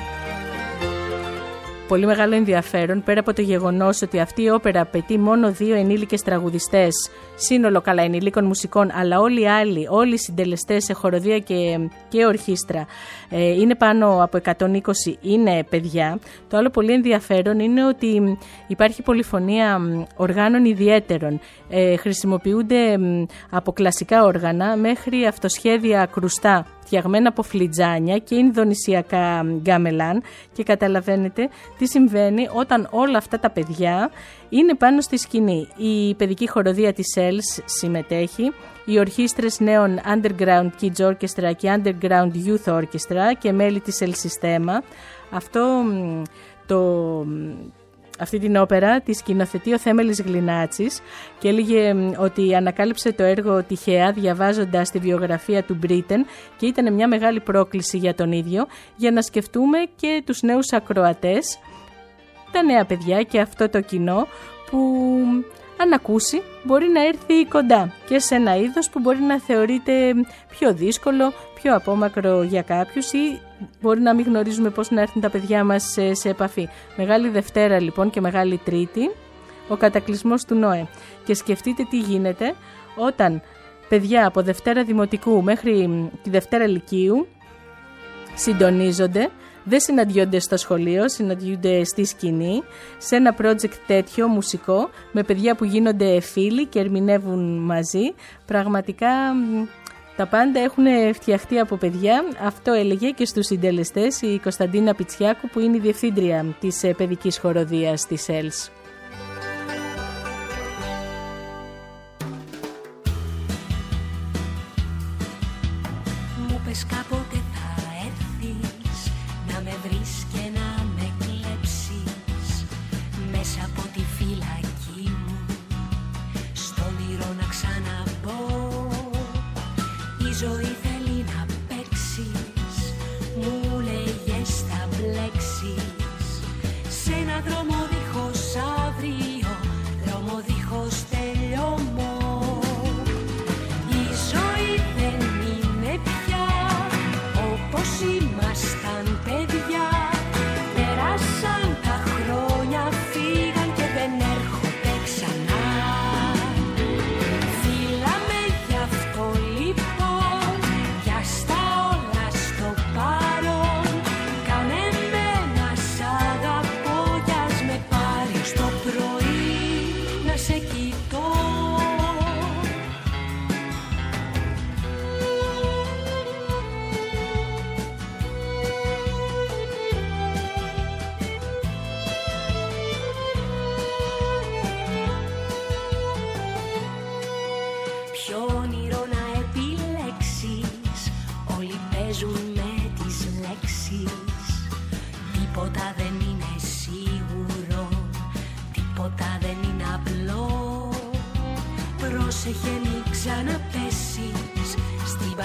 Speaker 3: Πολύ μεγάλο ενδιαφέρον, πέρα από το γεγονός ότι αυτή η όπερα απαιτεί μόνο 2 ενήλικες τραγουδιστές, σύνολο καλά ενηλίκων μουσικών, αλλά όλοι οι άλλοι, όλοι οι συντελεστές σε χοροδία και ορχήστρα είναι πάνω από 120, είναι παιδιά. Το άλλο πολύ ενδιαφέρον είναι ότι υπάρχει πολυφωνία οργάνων ιδιαίτερων. Χρησιμοποιούνται από κλασικά όργανα μέχρι αυτοσχέδια κρουστά φτιαγμένα από φλιτζάνια και ινδονησιακά γκάμελαν, και καταλαβαίνετε τι συμβαίνει όταν όλα αυτά τα παιδιά είναι πάνω στη σκηνή. Η παιδική χοροδία της ELS συμμετέχει, οι ορχήστρες νέων Underground Kids Orchestra και Underground Youth Orchestra και μέλη της El Sistema. Αυτή την όπερα τη σκηνοθετεί ο Θέμελης Γλινάτσης και έλεγε ότι ανακάλυψε το έργο τυχαία διαβάζοντας τη βιογραφία του Britten και ήταν μια μεγάλη πρόκληση για τον ίδιο, για να σκεφτούμε και τους νέους ακροατές, τα νέα παιδιά και αυτό το κοινό που αν ακούσει μπορεί να έρθει κοντά και σε ένα είδος που μπορεί να θεωρείται πιο δύσκολο, πιο απόμακρο για κάποιους, ή μπορεί να μην γνωρίζουμε πώς να έρθουν τα παιδιά μας σε επαφή. Μεγάλη Δευτέρα λοιπόν και Μεγάλη Τρίτη, ο κατακλυσμός του Νόε. Και σκεφτείτε τι γίνεται όταν παιδιά από Δευτέρα Δημοτικού μέχρι τη Δευτέρα Λυκείου συντονίζονται, δεν συναντιόνται στο σχολείο, συναντιόνται στη σκηνή, σε ένα project τέτοιο μουσικό, με παιδιά που γίνονται φίλοι και ερμηνεύουν μαζί. Πραγματικά τα πάντα έχουν φτιαχτεί από παιδιά. Αυτό έλεγε και στους συντελεστές η Κωνσταντίνα Πιτσιάκου, που είναι η διευθύντρια της παιδικής χοροδίας της ELS.
Speaker 7: Μου πες κάποτε θα έρθεις να με βρεις και να με κλέψεις μέσα από τη φυλακή μου, στο όνειρο να ξαναμπω. Η ζωή θέλει να παίξεις, μου λέγες θα μπλέξεις σε ένα δρόμο δίχως αύριο, δρόμο δίχως τελειωμό. Η ζωή δεν είναι πια όπως ήμασταν παιδιά. Πέρασαν τα χρόνια, φύγαν και δεν έρχονται ξανά.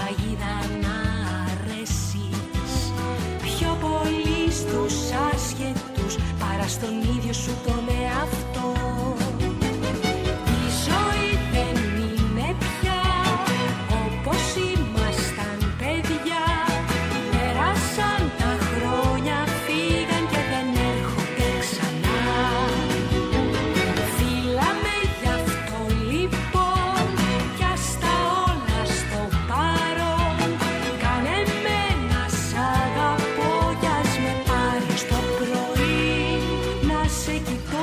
Speaker 7: παγίδα να αρέσεις πιο πολύ στους άσχετους παρά στον ίδιο σου τον εαυτό. Η ζωή δεν είναι πια όπως ήμασταν παιδιά. Περάσαν τα χρόνια, φύγαν και δεν έρχονται ξανά. Φύλαμε γι' αυτό λοιπόν κι ας τα όλα στο παρόν. Κάνε με να σ' αγαπώ κι ας με πάρεις το πρωί να σε κοιτώ.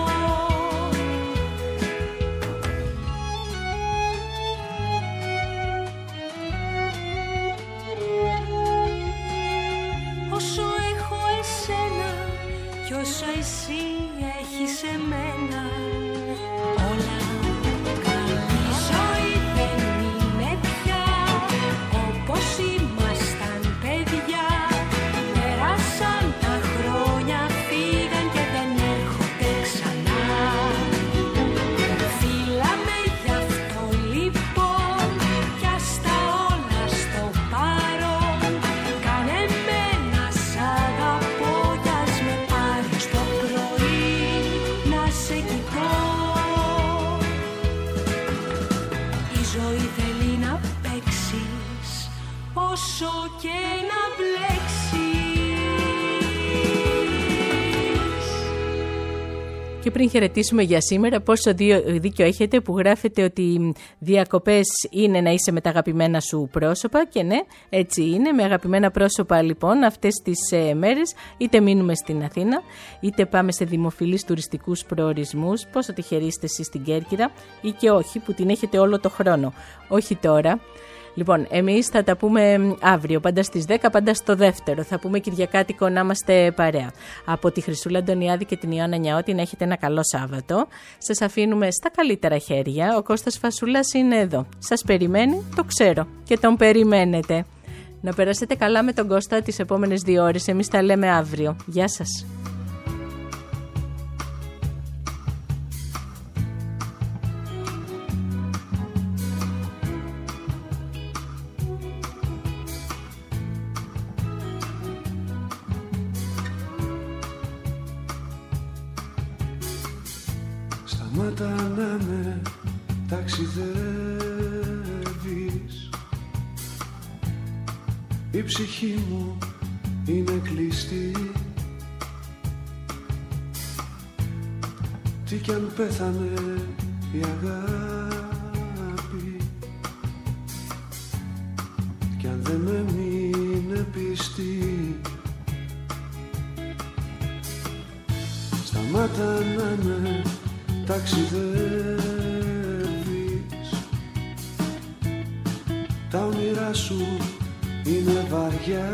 Speaker 7: Όσο έχω εσένα κι όσο εσύ έχεις εμένα, όλα καλά. Η ζωή δεν είναι πια όπως ήμασταν παιδιά. Περάσαν τα χρόνια, φύγαν και δεν έρχονται ξανά. Φύλαμε γι' αυτό λοιπόν κι ας τα όλα στο παρόν. Κάνε με να σ' αγαπώ κι ας με πάρεις το πρωί να σε κοιτώ. Η ζωή θέλει να παίξεις όσο και να μπλέξεις.
Speaker 3: Και πριν χαιρετήσουμε για σήμερα, πόσο δίκιο έχετε που γράφετε ότι διακοπές είναι να είσαι με τα αγαπημένα σου πρόσωπα. Και ναι, έτσι είναι, με αγαπημένα πρόσωπα λοιπόν αυτές τις μέρες, είτε μείνουμε στην Αθήνα, είτε πάμε σε δημοφιλείς τουριστικούς προορισμούς. Πόσο τυχεροί είστε εσείς στην Κέρκυρα, ή και όχι, που την έχετε όλο το χρόνο, όχι τώρα. Λοιπόν, εμείς θα τα πούμε αύριο, πάντα στις 10, πάντα στο δεύτερο. Θα πούμε Κυριακάτικο να είμαστε παρέα. Από τη Χρυσούλα Αντωνιάδη και την Ιωάννα Νιαώτη να έχετε ένα καλό Σάββατο. Σας αφήνουμε στα καλύτερα χέρια. Ο Κώστας Φασουλάς είναι εδώ. Σας περιμένει, το ξέρω. Και τον περιμένετε. Να περάσετε καλά με τον Κώστα τις επόμενες 2 ώρες. Εμείς τα λέμε αύριο. Γεια σας.
Speaker 8: Σταμάτα να με ταξιδεύεις. Η ψυχή μου είναι κλειστή. Τι κι αν πέθανε η αγάπη, κι αν δεν έμεινε πιστή. Σταμάτα να με ταξιδεύεις. Τα όνειρά σου είναι βαριά.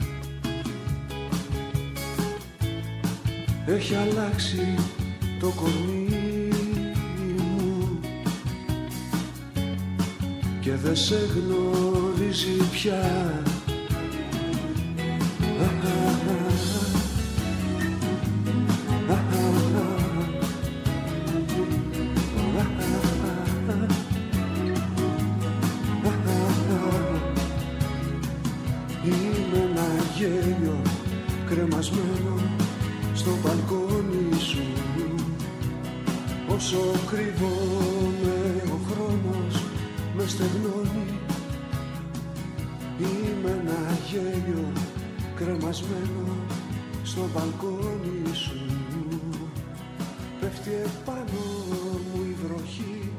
Speaker 8: Έχει αλλάξει το κορμί μου και δεν σε γνωρίζει πια. Είμαι ένα γέλιο κρεμασμένο στο μπαλκόνι σου. Όσο κρύβομαι ο χρόνος με στεγνώνει. Είμαι ένα γέλιο κρεμασμένο στο μπαλκόνι σου. Πέφτει επάνω μου η βροχή